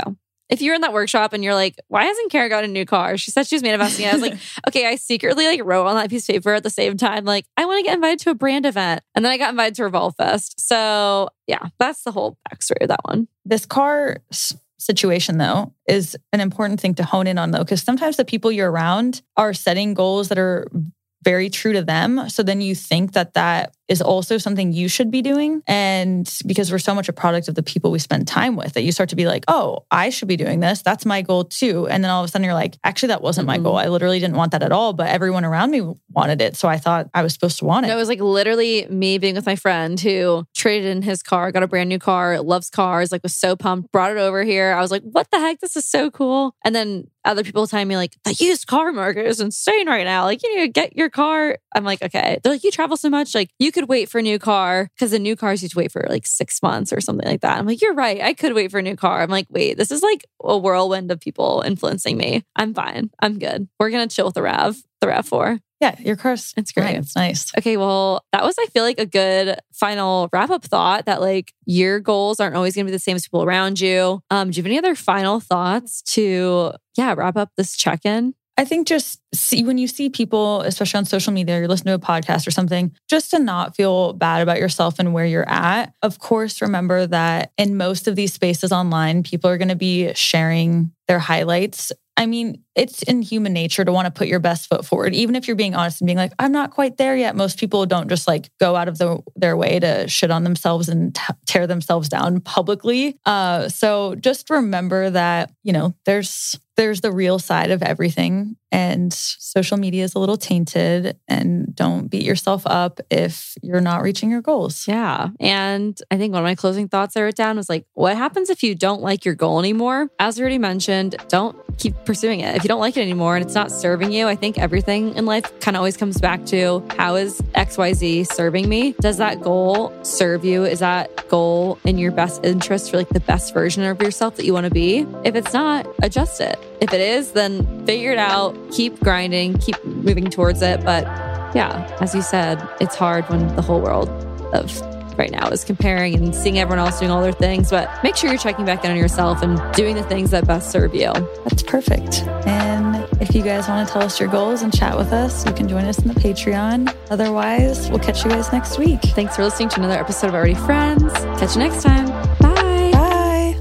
If you're in that workshop and you're like, why hasn't Kara got a new car? She said she was manifesting it. I was like, okay, I secretly like wrote on that piece of paper at the same time, like, I want to get invited to a brand event. And then I got invited to Revolve Fest. So yeah, that's the whole backstory of that one. This car situation, though, is an important thing to hone in on, though, because sometimes the people you're around are setting goals that are very true to them. So then you think that that is also something you should be doing. And because we're so much a product of the people we spend time with, that you start to be like, oh, I should be doing this. That's my goal too. And then all of a sudden you're like, actually, that wasn't mm-hmm. my goal. I literally didn't want that at all, but everyone around me wanted it. So I thought I was supposed to want it. No, it was like literally me being with my friend who traded in his car, got a brand new car, loves cars, like was so pumped, brought it over here. I was like, what the heck? This is so cool. And then other people telling me like, the used car market is insane right now. Like, you need to get your car. I'm like, okay. They're like, you travel so much. Like, you could wait for a new car, because the new cars used to wait for like six months or something like that. I'm like, you're right. I could wait for a new car. I'm like, wait, this is like a whirlwind of people influencing me. I'm fine. I'm good. We're going to chill with the RAV, the RAV four. Yeah, your car's it's great. Nice. It's nice. Okay, well, that was, I feel like, a good final wrap-up thought that like your goals aren't always going to be the same as people around you. Um, do you have any other final thoughts to, yeah, wrap up this check-in? I think just see when you see people, especially on social media, you're listening to a podcast or something, just to not feel bad about yourself and where you're at. Of course, remember that in most of these spaces online, people are going to be sharing their highlights. I mean, it's in human nature to want to put your best foot forward, even if you're being honest and being like, I'm not quite there yet. Most people don't just like go out of the, their way to shit on themselves and t- tear themselves down publicly. Uh, so just remember that, you know, there's there's the real side of everything, and social media is a little tainted, and don't beat yourself up if you're not reaching your goals. Yeah. And I think one of my closing thoughts I wrote down was like, what happens if you don't like your goal anymore? As I already mentioned, don't keep pursuing it. If you don't like it anymore and it's not serving you, I think everything in life kind of always comes back to, how is X Y Z serving me? Does that goal serve you? Is that goal in your best interest for like the best version of yourself that you want to be? If it's not, adjust it. If it is, then figure it out, keep grinding, keep moving towards it. But yeah, as you said, it's hard when the whole world of right now is comparing and seeing everyone else doing all their things. But make sure you're checking back in on yourself and doing the things that best serve you. That's perfect. And if you guys want to tell us your goals and chat with us, you can join us in the Patreon. Otherwise, we'll catch you guys next week. Thanks for listening to another episode of Already Friends. Catch you next time. Bye. Bye.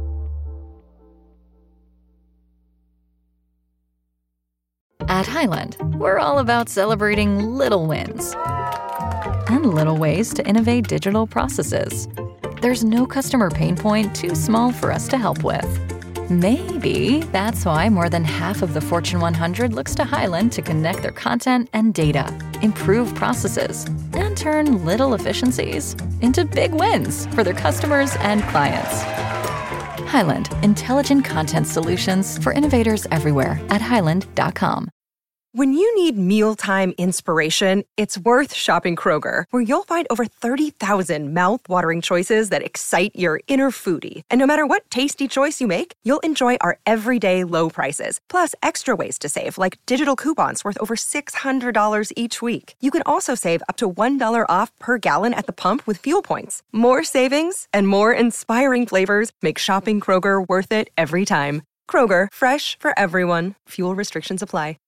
At Highland, we're all about celebrating little wins and little ways to innovate digital processes. There's no customer pain point too small for us to help with. Maybe that's why more than half of the Fortune one hundred looks to Highland to connect their content and data, improve processes, and turn little efficiencies into big wins for their customers and clients. Highland, intelligent content solutions for innovators everywhere at highland dot com. When you need mealtime inspiration, it's worth shopping Kroger, where you'll find over thirty thousand mouth-watering choices that excite your inner foodie. And no matter what tasty choice you make, you'll enjoy our everyday low prices, plus extra ways to save, like digital coupons worth over six hundred dollars each week. You can also save up to one dollar off per gallon at the pump with fuel points. More savings and more inspiring flavors make shopping Kroger worth it every time. Kroger, fresh for everyone. Fuel restrictions apply.